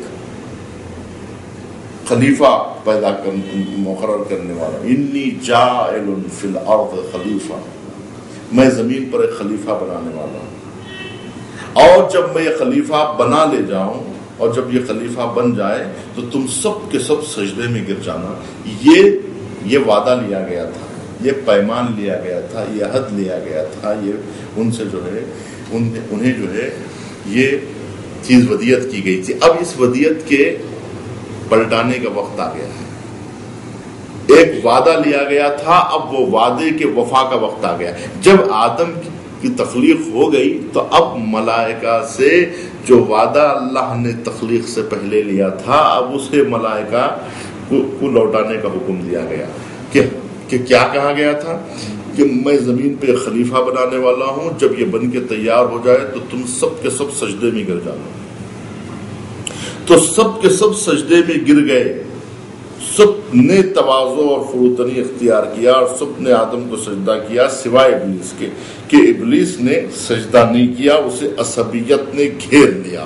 خلیفہ مقرر کرنے والا، انی جاعل فی الارض خلیفہ، میں زمین پر ایک خلیفہ بنانے والا ہوں. اور جب میں یہ خلیفہ بنا لے جاؤں اور جب یہ خلیفہ بن جائے تو تم سب کے سب سجدے میں گر جانا. یہ وعدہ لیا گیا تھا، یہ پیمان لیا گیا تھا، یہ عہد لیا گیا تھا. یہ ان سے جو ہے انہیں جو ہے یہ چیز ودیعت کی گئی تھی. اب اس ودیعت کے پلٹانے کا وقت آ گیا ہے. ایک وعدہ لیا گیا تھا، اب وہ وعدے کے وفا کا وقت آ گیا. جب آدم کی تخلیق ہو گئی تو اب ملائکہ سے جو وعدہ اللہ نے تخلیق سے پہلے لیا تھا، اب اسے ملائکہ کو لوٹانے کا حکم دیا گیا. کہ کیا کہا گیا تھا کہ میں زمین پہ خلیفہ بنانے والا ہوں، جب یہ بن کے تیار ہو جائے تو تم سب کے سب سجدے میں گر جانا. تو سب کے سب سجدے میں گر گئے. سب نے تواضع اور فروتنی اختیار کیا اور سب نے آدم کو سجدہ کیا سوائے ابلیس کے، کہ ابلیس نے سجدہ نہیں کیا، اسے عصبیت نے گھیر لیا.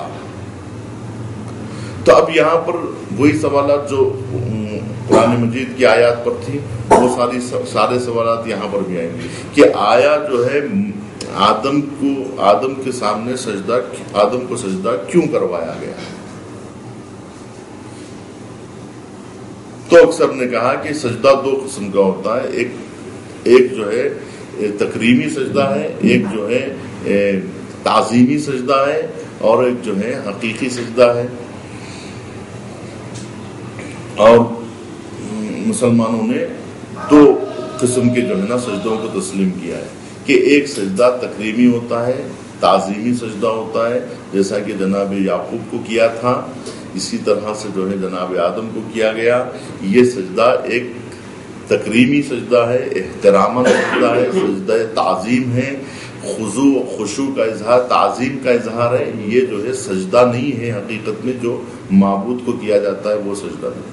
تو اب یہاں پر وہی سوالات جو قرآن مجید کی آیات پر تھی، وہ سارے سوالات یہاں پر بھی آئیں گے کہ آیا جو ہے آدم کے سامنے آدم کو سجدہ کیوں کروایا گیا. تو اکثر نے کہا کہ سجدہ دو قسم کا ہوتا ہے. ایک جو ہے تکریمی سجدہ ہے، ایک جو ہے تعظیمی سجدہ ہے، اور ایک جو ہے حقیقی سجدہ ہے. اور مسلمانوں نے دو قسم کے جو ہے نا سجدوں کو تسلیم کیا ہے کہ ایک سجدہ تکریمی ہوتا ہے، تعظیمی سجدہ ہوتا ہے، جیسا کہ جناب یعقوب کو کیا تھا، اسی طرح سے جو ہے جناب آدم کو کیا گیا. یہ سجدہ ایک تکریمی سجدہ ہے، احتراماً سجدہ ہے، سجدہ تعظیم ہے، خشوع کا اظہار، تعظیم کا اظہار ہے. یہ جو ہے سجدہ نہیں ہے حقیقت میں، جو معبود کو کیا جاتا ہے وہ سجدہ نہیں.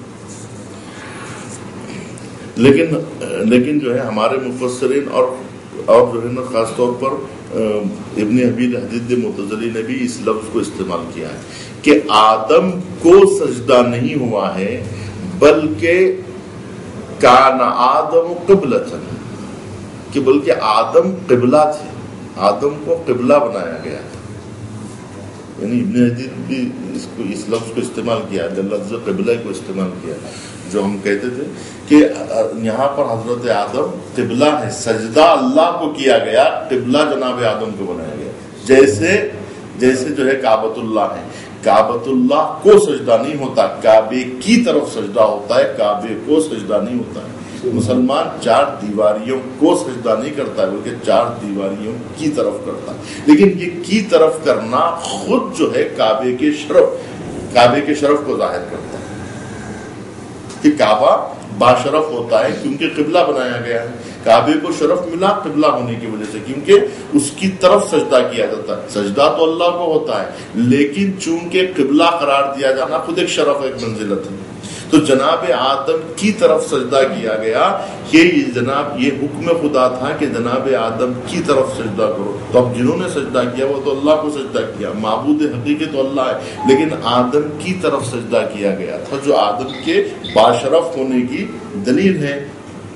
لیکن جو ہے ہمارے مفسرین اور جو ہے نا خاص طور پر ابن حبیب حدید معتزلی نے بھی اس لفظ کو استعمال کیا ہے کہ آدم کو سجدہ نہیں ہوا ہے، بلکہ کان آدم قبلۃ، کہ بلکہ آدم قبلہ تھے، آدم کو قبلہ بنایا گیا. یعنی ابن حدید بھی اس لفظ کو استعمال کیا ہے، لفظ قبلہ کو استعمال کیا، جو ہم کہتے تھے کہ یہاں پر حضرت آدم قبلہ ہے، سجدہ اللہ کو کیا گیا، قبلہ جناب آدم کو بنایا گیا. جیسے جو ہے کعبۃ اللہ ہے، کعبۃ اللہ کو سجدہ نہیں ہوتا، کعبے کی طرف سجدہ ہوتا ہے، کعبے کو سجدہ نہیں ہوتا ہے. مسلمان چار دیواریوں کو سجدہ نہیں کرتا بلکہ چار دیواریوں کی طرف کرتا ہے. لیکن یہ کی طرف کرنا خود جو ہے کعبے کے شرف کو ظاہر کرتا ہے کہ کعبہ باشرف ہوتا ہے کیونکہ قبلہ بنایا گیا ہے. کعبے کو شرف ملا قبلہ ہونے کی وجہ سے کیونکہ اس کی طرف سجدہ کیا جاتا ہے. سجدہ تو اللہ کو ہوتا ہے لیکن چونکہ قبلہ قرار دیا جانا خود ایک شرف ایک منزلت ہے. تو جناب آدم کی طرف سجدہ کیا گیا کہ یہ حکم خدا تھا کہ جناب آدم کی طرف سجدہ کرو. تو اب جنہوں نے سجدہ کیا وہ تو اللہ کو سجدہ کیا. معبود حقیقی تو اللہ ہے لیکن آدم کی طرف سجدہ کیا گیا تھا جو آدم کے باشرف ہونے کی دلیل ہے.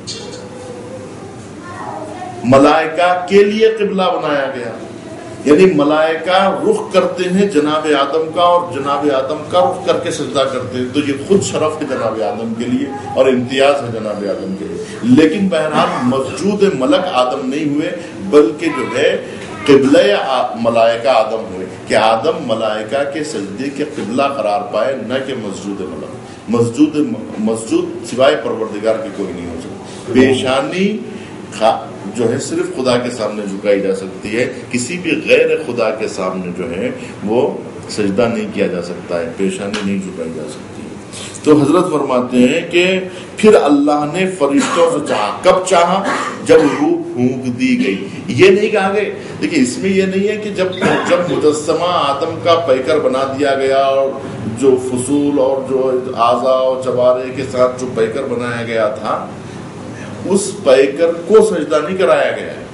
ملائکہ کے لیے قبلہ بنایا گیا یعنی ملائکہ رخ کرتے ہیں جناب آدم کا اور جناب آدم کا رخ کر کے سجدہ کرتے ہیں. تو یہ خود شرف ہے جناب آدم کے لیے اور امتیاز ہے جناب آدم کے لیے. لیکن بہرحال مسجود ملک آدم نہیں ہوئے بلکہ جو ہے قبلہ ملائکہ آدم ہوئے کہ آدم ملائکہ کے سجدے کے قبلہ قرار پائے نہ کہ مسجود ملک. مسجود سوائے پروردگار کی کوئی نہیں ہو سکتی. پیشانی جو ہے صرف خدا کے سامنے جھکائی جا سکتی ہے. کسی بھی غیر خدا کے سامنے جو ہے وہ سجدہ نہیں کیا جا سکتا ہے. پیشانی نہیں جھکائی جا سکتی ہے. تو حضرت فرماتے ہیں کہ پھر اللہ نے فرشتوں سے چاہا. کب چاہا؟ جب روح پھونک دی گئی. یہ نہیں کہا گئے دیکھیں اس میں یہ نہیں ہے کہ جب مجسمہ آدم کا پیکر بنا دیا گیا اور جو فصول اور جو اعضاء اور جوارے کے ساتھ جو پیکر بنایا گیا تھا اس پیکر کو سجدہ نہیں کرایا گیا ہے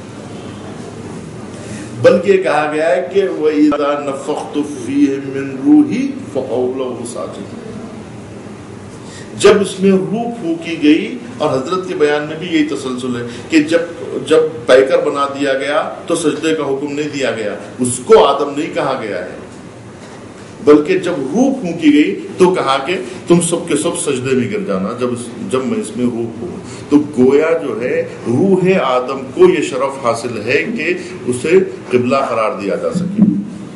بلکہ کہا گیا ہے کہ وَإِذَا نَفَخْتُ فِيهِ مِنْ رُوحِي فَقَعُوا لَهُ سَاجِدِينَ. جب اس میں روح پھونکی گئی اور حضرت کے بیان میں بھی یہی تسلسل ہے کہ جب پیکر بنا دیا گیا تو سجدے کا حکم نہیں دیا گیا. اس کو آدم نہیں کہا گیا ہے بلکہ جب روح پھونکی گئی تو کہا کہ تم سب کے سب سجدے میں گر جانا جب میں اس میں روح پھونکوں. تو گویا جو ہے روح آدم کو یہ شرف حاصل ہے کہ اسے قبلہ قرار دیا جا سکے.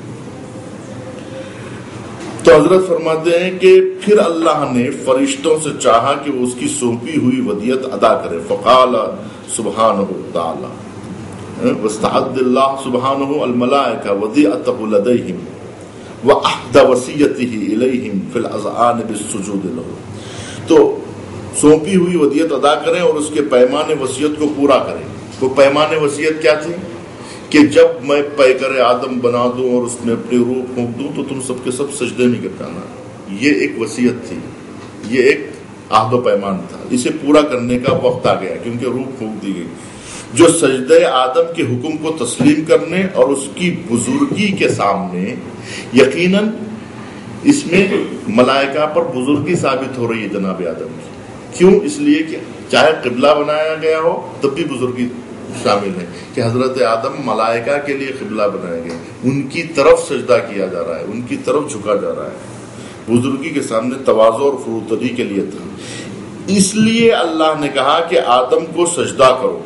تو حضرت فرماتے ہیں کہ پھر اللہ نے فرشتوں سے چاہا کہ وہ اس کی سونپی ہوئی ودیت ادا کرے. فقال سبحانہ تعالی واستعد اللہ سبحانہ الملائکہ ودیعتہ لدیہم وَأَحْدَ وَسِيَّتِهِ إِلَيْهِمْ فِي الْأَذْعَانِ بِالسُّجُودِ لَهُ. تو سونپی ہوئی ودیت ادا کریں اور اس کے پیمان وصیت کو پورا کریں. وہ پیمان وصیت کیا تھی کہ جب میں پیکر آدم بنا دوں اور اس میں اپنی روح پھونک دوں تو تم سب کے سب سجدے میں گر جانا. یہ ایک وصیت تھی, یہ ایک عہد و پیمان تھا. اسے پورا کرنے کا وقت آ گیا کیونکہ روح پھونک دی گئی. جو سجدہ آدم کے حکم کو تسلیم کرنے اور اس کی بزرگی کے سامنے یقیناً اس میں ملائکہ پر بزرگی ثابت ہو رہی ہے جناب آدم کی. کیوں؟ اس لیے کہ چاہے قبلہ بنایا گیا ہو تب بھی بزرگی شامل ہے کہ حضرت آدم ملائکہ کے لیے قبلہ بنایا گیا, ان کی طرف سجدہ کیا جا رہا ہے, ان کی طرف جھکا جا رہا ہے. بزرگی کے سامنے تواضع اور فروتنی کے لیے تھا. اس لیے اللہ نے کہا کہ آدم کو سجدہ کرو,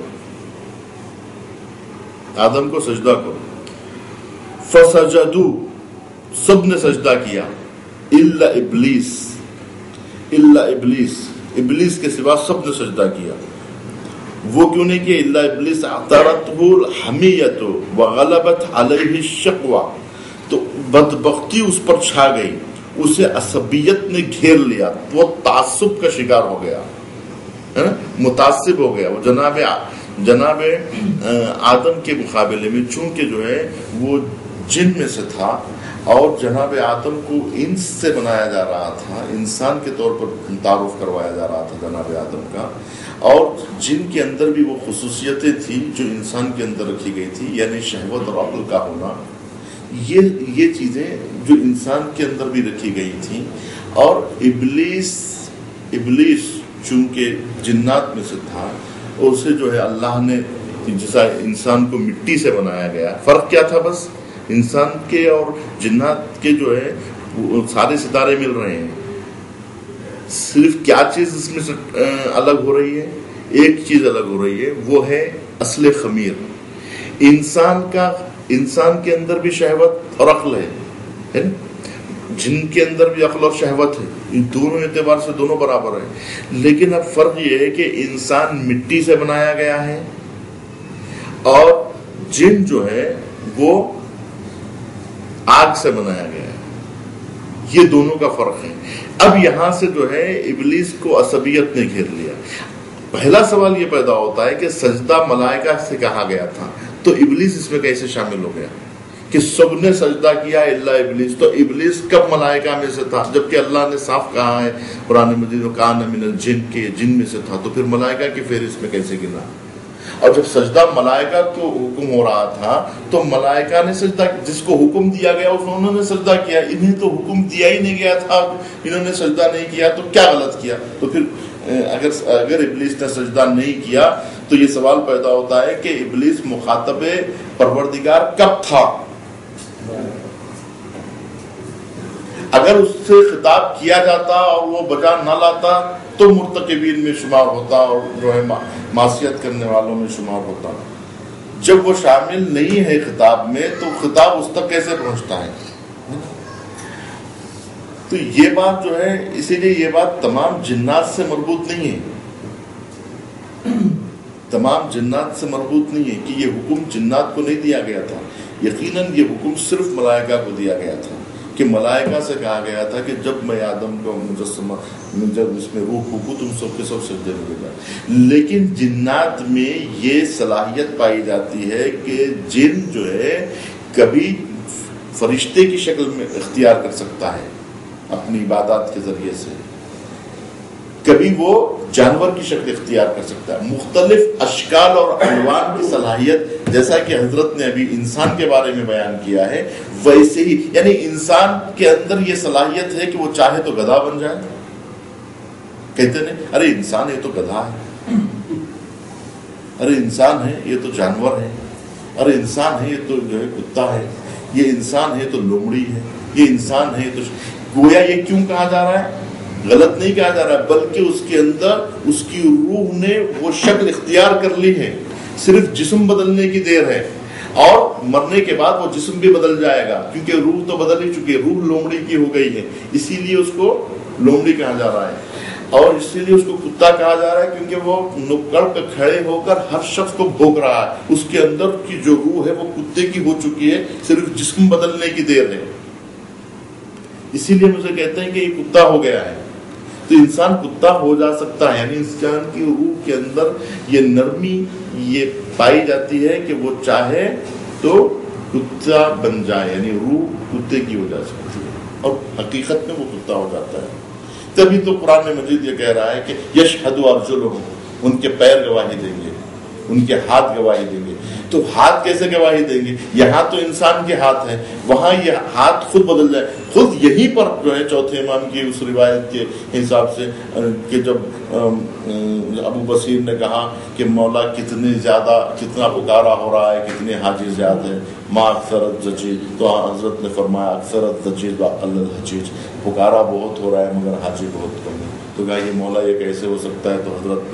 آدم کو سجدہ کرو. فسجدوا, سب نے سجدہ کیا, الا ابلیس, الا ابلیس, ابلیس کے سوا سب نے سجدہ کیا. وہ کیوں نہیں کیا؟ الا ابلیس اعترته الحمیۃ وغلبت علیہ الشقوہ. تو بدبختی اس پر چھا گئی, اسے عصبیت نے گھیر لیا, وہ تعصب کا شکار ہو گیا, متعصب ہو گیا. وہ جناب آدم کے مقابلے میں چونکہ جو ہے وہ جن میں سے تھا اور جناب آدم کو انس سے بنایا جا رہا تھا, انسان کے طور پر تعارف کروایا جا رہا تھا جناب آدم کا, اور جن کے اندر بھی وہ خصوصیتیں تھیں جو انسان کے اندر رکھی گئی تھی, یعنی شہوت اور عقل کا ہونا, یہ چیزیں جو انسان کے اندر بھی رکھی گئی تھیں. اور ابلیس چونکہ جنات میں سے تھا, اسے جو ہے اللہ نے جیسا انسان کو مٹی سے بنایا گیا, فرق کیا تھا؟ بس انسان کے اور جنات کے جو ہے سارے ستارے مل رہے ہیں, صرف کیا چیز اس میں سے الگ ہو رہی ہے؟ ایک چیز الگ ہو رہی ہے, وہ ہے اصل خمیر. انسان کے اندر بھی شہوت اور عقل ہے, جن کے اندر بھی عقل اور شہوت ہے، ان دونوں اعتبار سے دونوں برابر ہیں، لیکن اب فرق یہ ہے کہ انسان مٹی سے بنایا گیا ہے اور جن جو ہے وہ آگ سے بنایا گیا ہے، یہ دونوں کا فرق ہے۔ اب یہاں سے جو ہے ابلیس کو عصبیت نے گھیر لیا۔ پہلا سوال یہ پیدا ہوتا ہے کہ سجدہ ملائکہ سے کہا گیا تھا، تو ابلیس اس میں کیسے شامل ہو گیا کہ سب نے سجدہ کیا الا ابلیس؟ تو ابلیس کب ملائکہ میں سے تھا؟ جبکہ اللہ نے صاف کہا ہے قرآن مجید میں کان من الجن، کے جن میں سے تھا، تو پھر ملائکہ کی فہرست میں کیسے گنا؟ اور جب سجدہ ملائکہ کو حکم ہو رہا تھا تو ملائکہ نے سجدہ، جس کو حکم دیا گیا انہوں نے سجدہ کیا، انہیں تو حکم دیا ہی نہیں گیا تھا، انہوں نے سجدہ نہیں کیا تو کیا غلط کیا؟ تو پھر اگر ابلیس نے سجدہ نہیں کیا تو یہ سوال پیدا ہوتا ہے کہ ابلیس مخاطب پروردگار کب تھا؟ اگر اس سے خطاب کیا جاتا اور وہ بجا نہ لاتا تو مرتکبین میں شمار ہوتا اور جو ہے معصیت کرنے والوں میں شمار ہوتا۔ جب وہ شامل نہیں ہے خطاب میں تو خطاب اس تک کیسے پہنچتا ہے؟ تو یہ بات جو ہے، اسی لیے یہ بات تمام جنات سے مربوط نہیں ہے، تمام جنات سے مربوط نہیں ہے کہ یہ حکم جنات کو نہیں دیا گیا تھا، یقیناً یہ حکم صرف ملائکہ کو دیا گیا تھا کہ ملائکہ سے کہا گیا تھا کہ جب میں آدم کا مجسمہ، جب اس میں روح پھونکوں تم سب کے سب سجدے میں گے گا۔ لیکن جنات میں یہ صلاحیت پائی جاتی ہے کہ جن جو ہے کبھی فرشتے کی شکل میں اختیار کر سکتا ہے اپنی عبادات کے ذریعے سے، کبھی وہ جانور کی شکل اختیار کر سکتا ہے، مختلف اشکال اور الوان کی صلاحیت، جیسا کہ حضرت نے ابھی انسان کے بارے میں بیان کیا ہے، ویسے ہی یعنی انسان کے اندر یہ صلاحیت ہے کہ وہ چاہے تو گدھا بن جائے۔ کہتے نہیں ارے انسان یہ تو گدھا ہے، ارے انسان ہے یہ تو جانور ہے، ارے انسان ہے یہ تو جو ہے کتا ہے، یہ انسان ہے تو لومڑی ہے، یہ انسان ہے تو گویا یہ کیوں کہا جا رہا ہے؟ غلط نہیں کہا جا رہا ہے، بلکہ اس کے اندر اس کی روح نے وہ شکل اختیار کر لی ہے، صرف جسم بدلنے کی دیر ہے، اور مرنے کے بعد وہ جسم بھی بدل جائے گا، کیونکہ روح تو بدل ہی چکی ہے، روح لومڑی کی ہو گئی ہے، اسی لیے اس کو لومڑی کہا جا رہا ہے، اور اسی لیے اس کو کتا کہا جا رہا ہے کیونکہ وہ نکڑ پہ کھڑے ہو کر ہر شخص کو بھونک رہا ہے، اس کے اندر کی جو روح ہے وہ کتے کی ہو چکی ہے، صرف جسم بدلنے کی دیر ہے، اسی لیے مجھے کہتے ہیں کہ یہ کتا ہو گیا ہے۔ تو انسان کتا ہو جا سکتا ہے، یعنی انسان کی روح کے اندر یہ نرمی یہ پائی جاتی ہے کہ وہ چاہے تو کتا بن جائے، یعنی روح کتے کی ہو جا سکتی ہے اور حقیقت میں وہ کتا ہو جاتا ہے۔ تبھی تو قرآن مجید یہ کہہ رہا ہے کہ یشہد ارجلہم، ان کے پیر گواہی دیں گے، ان کے ہاتھ گواہی دیں گے۔ تو ہاتھ کیسے گواہی دیں گے؟ یہاں تو انسان کے ہاتھ ہے، وہاں یہ ہاتھ خود بدل جائے، خود یہیں پر جو ہے چوتھے امام کی اس روایت کے حساب سے کہ جب ابو بصیر نے کہا کہ مولا کتنا پکارا ہو رہا ہے، کتنے حاجی زیادہ ہے، ما اکثرت زجیج، تو حضرت نے فرمایا اکثرت زجیج واقل الحجیج، پکارا بہت ہو رہا ہے مگر حاجی بہت کم ہے۔ تو کہا یہ مولا یہ کیسے ہو سکتا ہے؟ تو حضرت نے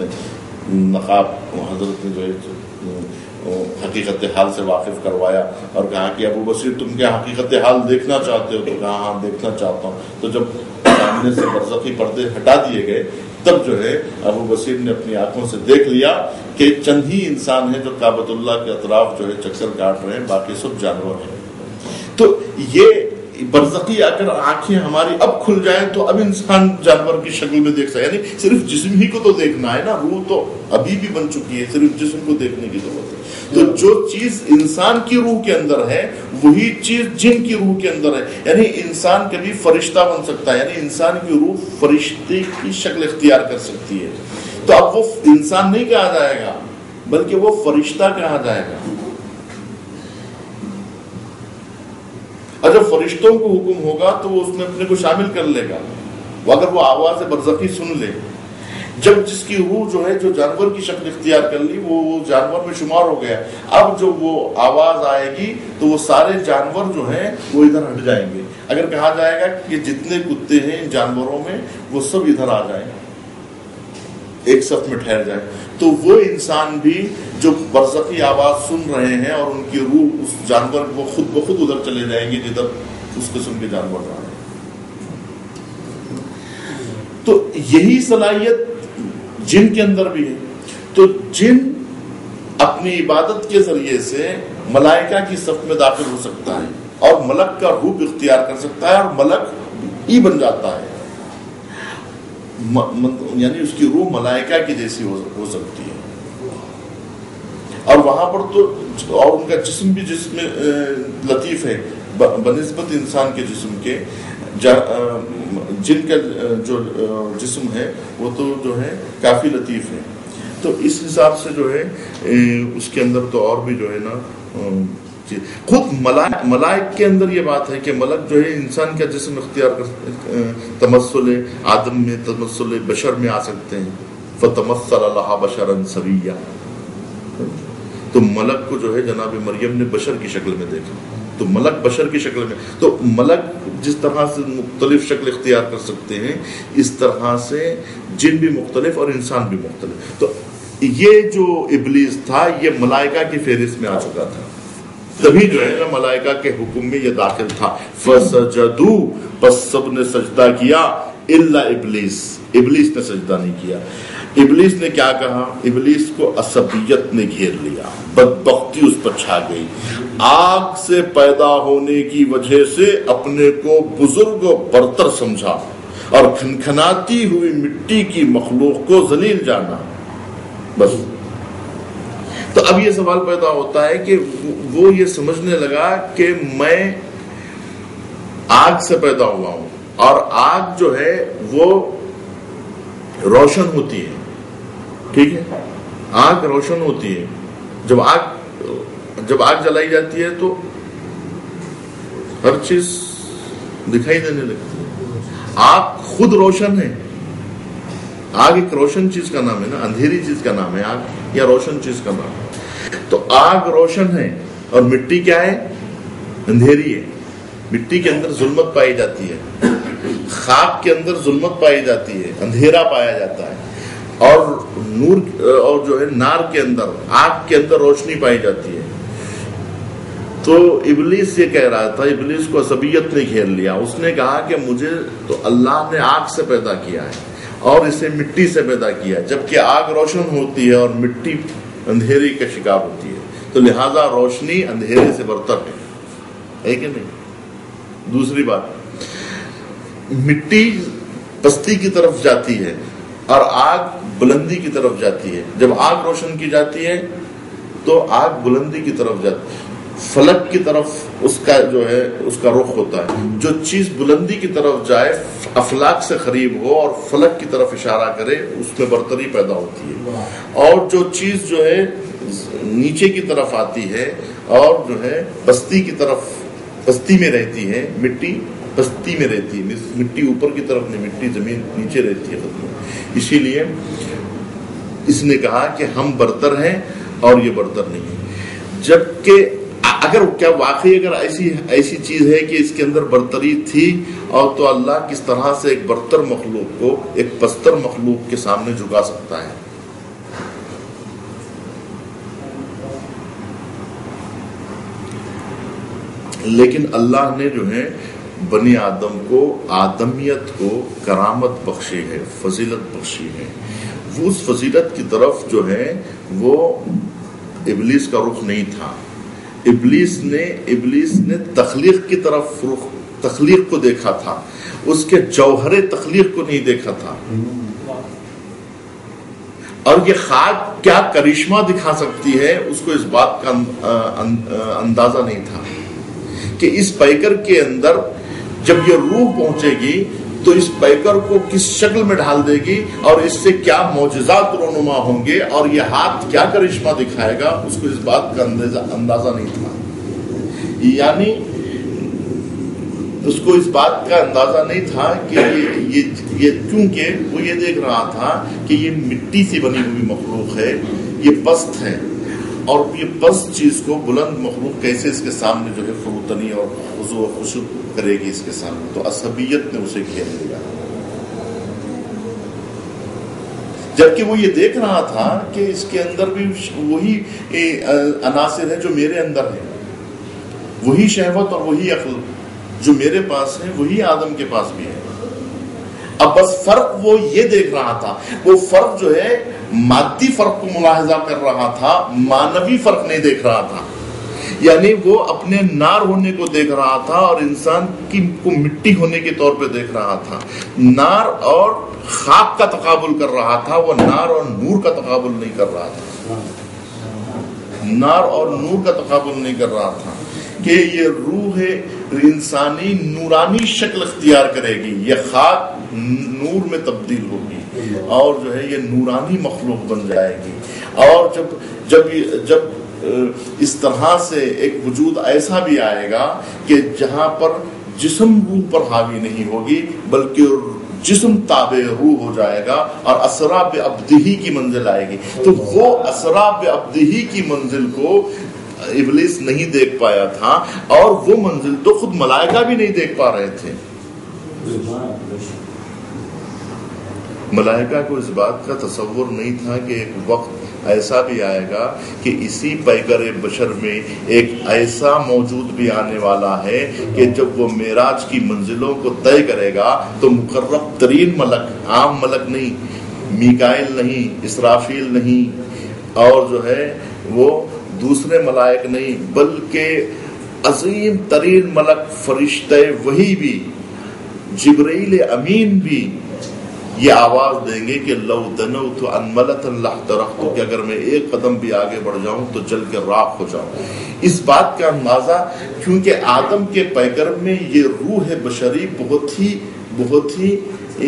جو ہے حقیقت حال سے واقف کروایا اور کہا کہ ابو بصیر تم کیا حقیقت حال دیکھنا چاہتے ہو؟ تو کہا ہاں دیکھنا چاہتا ہوں۔ تو جب سامنے سے برزخی پردے ہٹا دیے گئے تب جو ہے ابو بصیر نے اپنی آنکھوں سے دیکھ لیا کہ چند ہی انسان ہیں جو کعبۃ اللہ کے اطراف جو ہے چکر کاٹ رہے ہیں، باقی سب جانور ہیں۔ تو یہ برزخی اگر آنکھیں ہماری اب کھل جائیں تو اب انسان جانور کی شکل میں دیکھ سکتا ہے، یعنی صرف جسم ہی کو تو دیکھنا ہے نا، روح تو ابھی بھی بن چکی ہے، صرف جسم کو دیکھنے کی ضرورت ہے۔ تو جو چیز انسان کی روح کے اندر ہے وہی چیز جن کی روح کے اندر ہے، یعنی انسان کبھی فرشتہ بن سکتا ہے، یعنی انسان کی روح فرشتے کی شکل اختیار کر سکتی ہے۔ تو اب وہ انسان نہیں کہا جائے گا بلکہ وہ فرشتہ کہا جائے گا۔ اور جب فرشتوں کو حکم ہوگا تو وہ اس میں اپنے کو شامل کر لے گا، وہ اگر وہ آواز برزخی سن لے۔ جب جس کی روح جو ہے جو جانور کی شکل اختیار کر لی وہ جانور میں شمار ہو گیا، اب جو وہ آواز آئے گی تو وہ سارے جانور جو ہیں وہ ادھر ہٹ جائیں گے۔ اگر کہا جائے گا کہ جتنے کتے ہیں جانوروں میں وہ سب ادھر آ جائیں، ایک صف میں ٹھہر جائیں، تو وہ انسان بھی جو برزخی آواز سن رہے ہیں اور ان کی روح اس جانور وہ خود بخود ادھر چلے جائیں گے جدھر اس قسم کے جانور آ رہے ہیں۔ یہی صلاحیت جن کے اندر بھی ہے. تو جن اپنی عبادت کے ذریعے سے ملائکہ کی صف میں داخل ہو سکتا ہے اور ملک کا روپ اختیار کر سکتا ہے اور ملک ہی بن جاتا ہے، یعنی اس کی روح ملائکہ کی جیسی ہو سکتی ہے. اور وہاں پر تو اور ان کا جسم بھی جسم لطیف ہے بنسبت انسان کے جسم کے. جن کا جو جسم ہے وہ تو جو ہے کافی لطیف ہے. تو اس حساب سے جو ہے اس کے اندر تو اور بھی جو ہے نا خود ملائک کے اندر یہ بات ہے کہ ملک جو ہے انسان کا جسم اختیار کر تمثل آدم میں تمثل بشر میں آ سکتے ہیں. فتمثل لها بشرا سویا. تو ملک کو جو ہے جناب مریم نے بشر کی شکل میں دیکھا. تو ملک بشر کی شکل میں، تو ملک جس طرح سے مختلف شکل اختیار کر سکتے ہیں اس طرح سے جن بھی مختلف اور انسان بھی مختلف. تو یہ جو ابلیس تھا یہ ملائکہ کی فہرست میں آ چکا تھا، تبھی جو ہے نا ملائکہ کے حکم میں یہ داخل تھا. فسجدوا، پس سب نے سجدہ کیا، الا ابلیس، ابلیس نے سجدہ نہیں کیا. ابلیس نے کیا کہا؟ ابلیس کو عصبیت نے گھیر لیا، بدبختی اس پر چھا گئی. آگ سے پیدا ہونے کی وجہ سے اپنے کو بزرگ و برتر سمجھا اور کھنکھناتی ہوئی مٹی کی مخلوق کو ذلیل جانا. بس. تو اب یہ سوال پیدا ہوتا ہے کہ وہ یہ سمجھنے لگا کہ میں آگ سے پیدا ہوا ہوں اور آگ جو ہے وہ روشن ہوتی ہے. ٹھیک ہے، آگ روشن ہوتی ہے. جب آگ جلائی جاتی ہے تو ہر چیز دکھائی دینے لگتی ہے. آگ خود روشن ہے. آگ ایک روشن چیز کا نام ہے نا، اندھیری چیز کا نام ہے آگ، یا روشن چیز کا نام ہے. تو آگ روشن ہے اور مٹی کیا ہے؟ اندھیری ہے. مٹی کے اندر ظلمت پائی جاتی ہے، خاک کے اندر ظلمت پائی جاتی ہے، اندھیرا پایا جاتا ہے. اور نور اور جو ہے نار کے اندر، آگ کے اندر روشنی پائی جاتی ہے. تو ابلیس یہ کہہ رہا تھا، ابلیس کو عصبیت نے گھیر لیا. اس نے کہا کہ مجھے تو اللہ نے آگ سے پیدا کیا ہے اور اسے مٹی سے پیدا کیا، جبکہ آگ روشن ہوتی ہے اور مٹی اندھیرے کا شکار ہوتی ہے. تو لہذا روشنی اندھیرے سے برتر ہے کہ نہیں؟ دوسری بات، مٹی پستی کی طرف جاتی ہے اور آگ بلندی کی طرف جاتی ہے. جب آگ روشن کی جاتی ہے تو آگ بلندی کی طرف جاتی ہے، فلک کی طرف اس کا جو ہے اس کا رخ ہوتا ہے. جو چیز بلندی کی طرف جائے، افلاک سے قریب ہو اور فلک کی طرف اشارہ کرے، اس میں برتری پیدا ہوتی ہے. اور جو چیز جو ہے نیچے کی طرف آتی ہے اور جو ہے پستی کی طرف، پستی میں رہتی ہے، مٹی پستی میں رہتی ہے، مٹی اوپر کی طرف نہیں، مٹی زمین نیچے رہتی ہے. اسی لیے اس نے کہا کہ ہم برتر ہیں اور یہ برتر نہیں ہے. جبکہ اگر کیا واقعی اگر ایسی چیز ہے کہ اس کے اندر برتری تھی، اور تو اللہ کس طرح سے ایک برتر مخلوق کو ایک پستر مخلوق کے سامنے جھکا سکتا ہے. لیکن اللہ نے جو ہے بنی آدم کو، آدمیت کو کرامت بخشی ہے، فضیلت بخشی ہے. وہ اس فضیلت کی طرف جو ہے وہ ابلیس کا رخ نہیں تھا. ابلیس نے تخلیق کی طرف رخ، تخلیق کو دیکھا تھا، اس کے جوہر تخلیق کو نہیں دیکھا تھا. اور یہ خاک کیا کرشمہ دکھا سکتی ہے اس کو اس بات کا اندازہ نہیں تھا کہ اس پیکر کے اندر جب یہ روح پہنچے گی تو اس پیکر کو کس شکل میں ڈھال دے گی اور اس سے کیا معجزات رونما ہوں گے اور یہ ہاتھ کیا کرشمہ دکھائے گا، اس کو اس بات کا اندازہ نہیں تھا. یعنی اس کو اس بات کا اندازہ نہیں تھا کہ یہ کیونکہ وہ یہ دیکھ رہا تھا کہ یہ مٹی سے بنی ہوئی مخلوق ہے، یہ پست ہے، اور یہ پست چیز کو بلند مخلوق کیسے اس کے سامنے جو ہے فروتنی اور خضوع و خشوع کرے گی اس کے سامنے. تو عصبیت نے اسے گھیر لیا. جبکہ وہ یہ دیکھ رہا تھا کہ اس کے اندر بھی وہی عناصر ہیں جو میرے اندر ہیں، وہی شہوت اور وہی عقل جو میرے پاس ہے وہی آدم کے پاس بھی ہے. اب بس فرق وہ یہ دیکھ رہا تھا، وہ فرق جو ہے مادی فرق کو ملاحظہ کر رہا تھا، مانوی فرق نہیں دیکھ رہا تھا. یعنی وہ اپنے نار ہونے کو دیکھ رہا تھا اور انسان کو مٹی ہونے کے طور پہ دیکھ رہا تھا. نار اور خاک کا تقابل کر رہا تھا، وہ نار اور نور کا تقابل نہیں کر رہا تھا. نار اور نور کا تقابل نہیں کر رہا تھا کہ یہ روح انسانی نورانی شکل اختیار کرے گی، یہ خاک نور میں تبدیل ہوگی اور جو ہے یہ نورانی مخلوق بن جائے گی. اور جب اس طرح سے ایک وجود ایسا بھی آئے گا کہ جہاں پر جسم روح پر حاوی نہیں ہوگی بلکہ جسم تابع روح ہو جائے گا اور اسرا بعبدہ کی منزل آئے گی. تو وہ اسرا بعبدہ کی منزل کو ابلیس نہیں دیکھ پایا تھا، اور وہ منزل تو خود ملائکہ بھی نہیں دیکھ پا رہے تھے. ملائکہ کو اس بات کا تصور نہیں تھا کہ ایک وقت ایسا بھی آئے گا کہ اسی پیکر بشر میں ایک ایسا موجود بھی آنے والا ہے کہ جب وہ معراج کی منزلوں کو طے کرے گا تو مقرب ترین ملک، عام ملک نہیں، میکائیل نہیں، اسرافیل نہیں، اور جو ہے وہ دوسرے ملائک نہیں، بلکہ عظیم ترین ملک فرشتہ وحی بھی، جبرائیل امین بھی یہ آواز دیں گے کہ لو دنوت ان ملت لاحترقت، کہ اگر میں ایک قدم بھی آگے بڑھ جاؤں تو جل کے راکھ ہو جاؤں. اس بات کا اندازہ کیونکہ آدم کے پیکر میں یہ روح بشری بہت ہی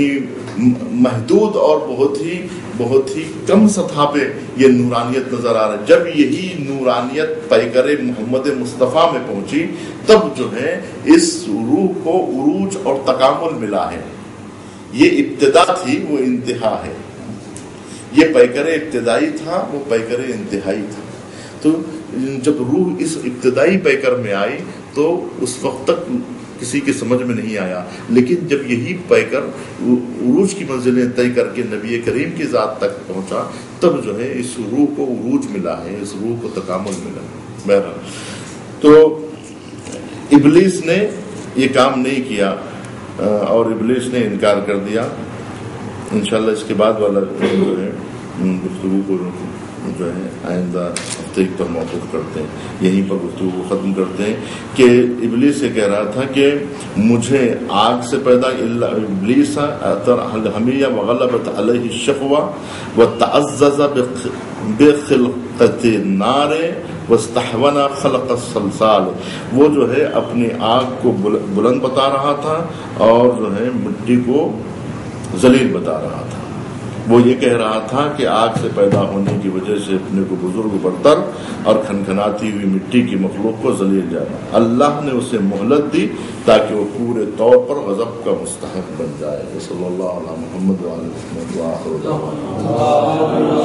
محدود اور بہت ہی کم سطح پہ یہ نورانیت نظر آ رہا ہے. جب یہی نورانیت پیکر محمد مصطفیٰ میں پہنچی تب جو ہے اس روح کو عروج اور تکامل ملا ہے. یہ ابتدا تھی، وہ انتہا ہے. یہ پیکر ابتدائی تھا، وہ پیکر انتہائی تھا. تو جب روح اس ابتدائی پیکر میں آئی تو اس وقت تک کسی کی سمجھ میں نہیں آیا، لیکن جب یہی پیکر عروج کی منزلیں طے کر کے نبی کریم کی ذات تک پہنچا تب جو ہے اس روح کو عروج ملا ہے، اس روح کو تکامل ملا ہے. بہرحال تو ابلیس نے یہ کام نہیں کیا اور ابلیس نے انکار کر دیا. انشاءاللہ اس کے بعد والا جو ہے گفتگو کو جو ہے آئندہ ہفتے پر موقوف کرتے ہیں، یہیں پر گفتگو کو ختم کرتے ہیں کہ ابلیس یہ کہہ رہا تھا کہ مجھے آگ سے پیدا ابلیس حمیہ وغلبت علیہ الشقوہ وتعزز بخلقت النار واستحون خلق الصلصال. وہ جو ہے اپنی آگ کو بلند بتا رہا تھا اور جو ہے مٹی کو ذلیل بتا رہا تھا. وہ یہ کہہ رہا تھا کہ آگ سے پیدا ہونے کی وجہ سے اپنے کو بزرگ برتر اور کھنکھناتی ہوئی مٹی کی مخلوق کو ذلیل جانا. اللہ نے اسے مہلت دی تاکہ وہ پورے طور پر غضب کا مستحق بن جائے. صلی اللہ علیہ محمد وآلہ محمد.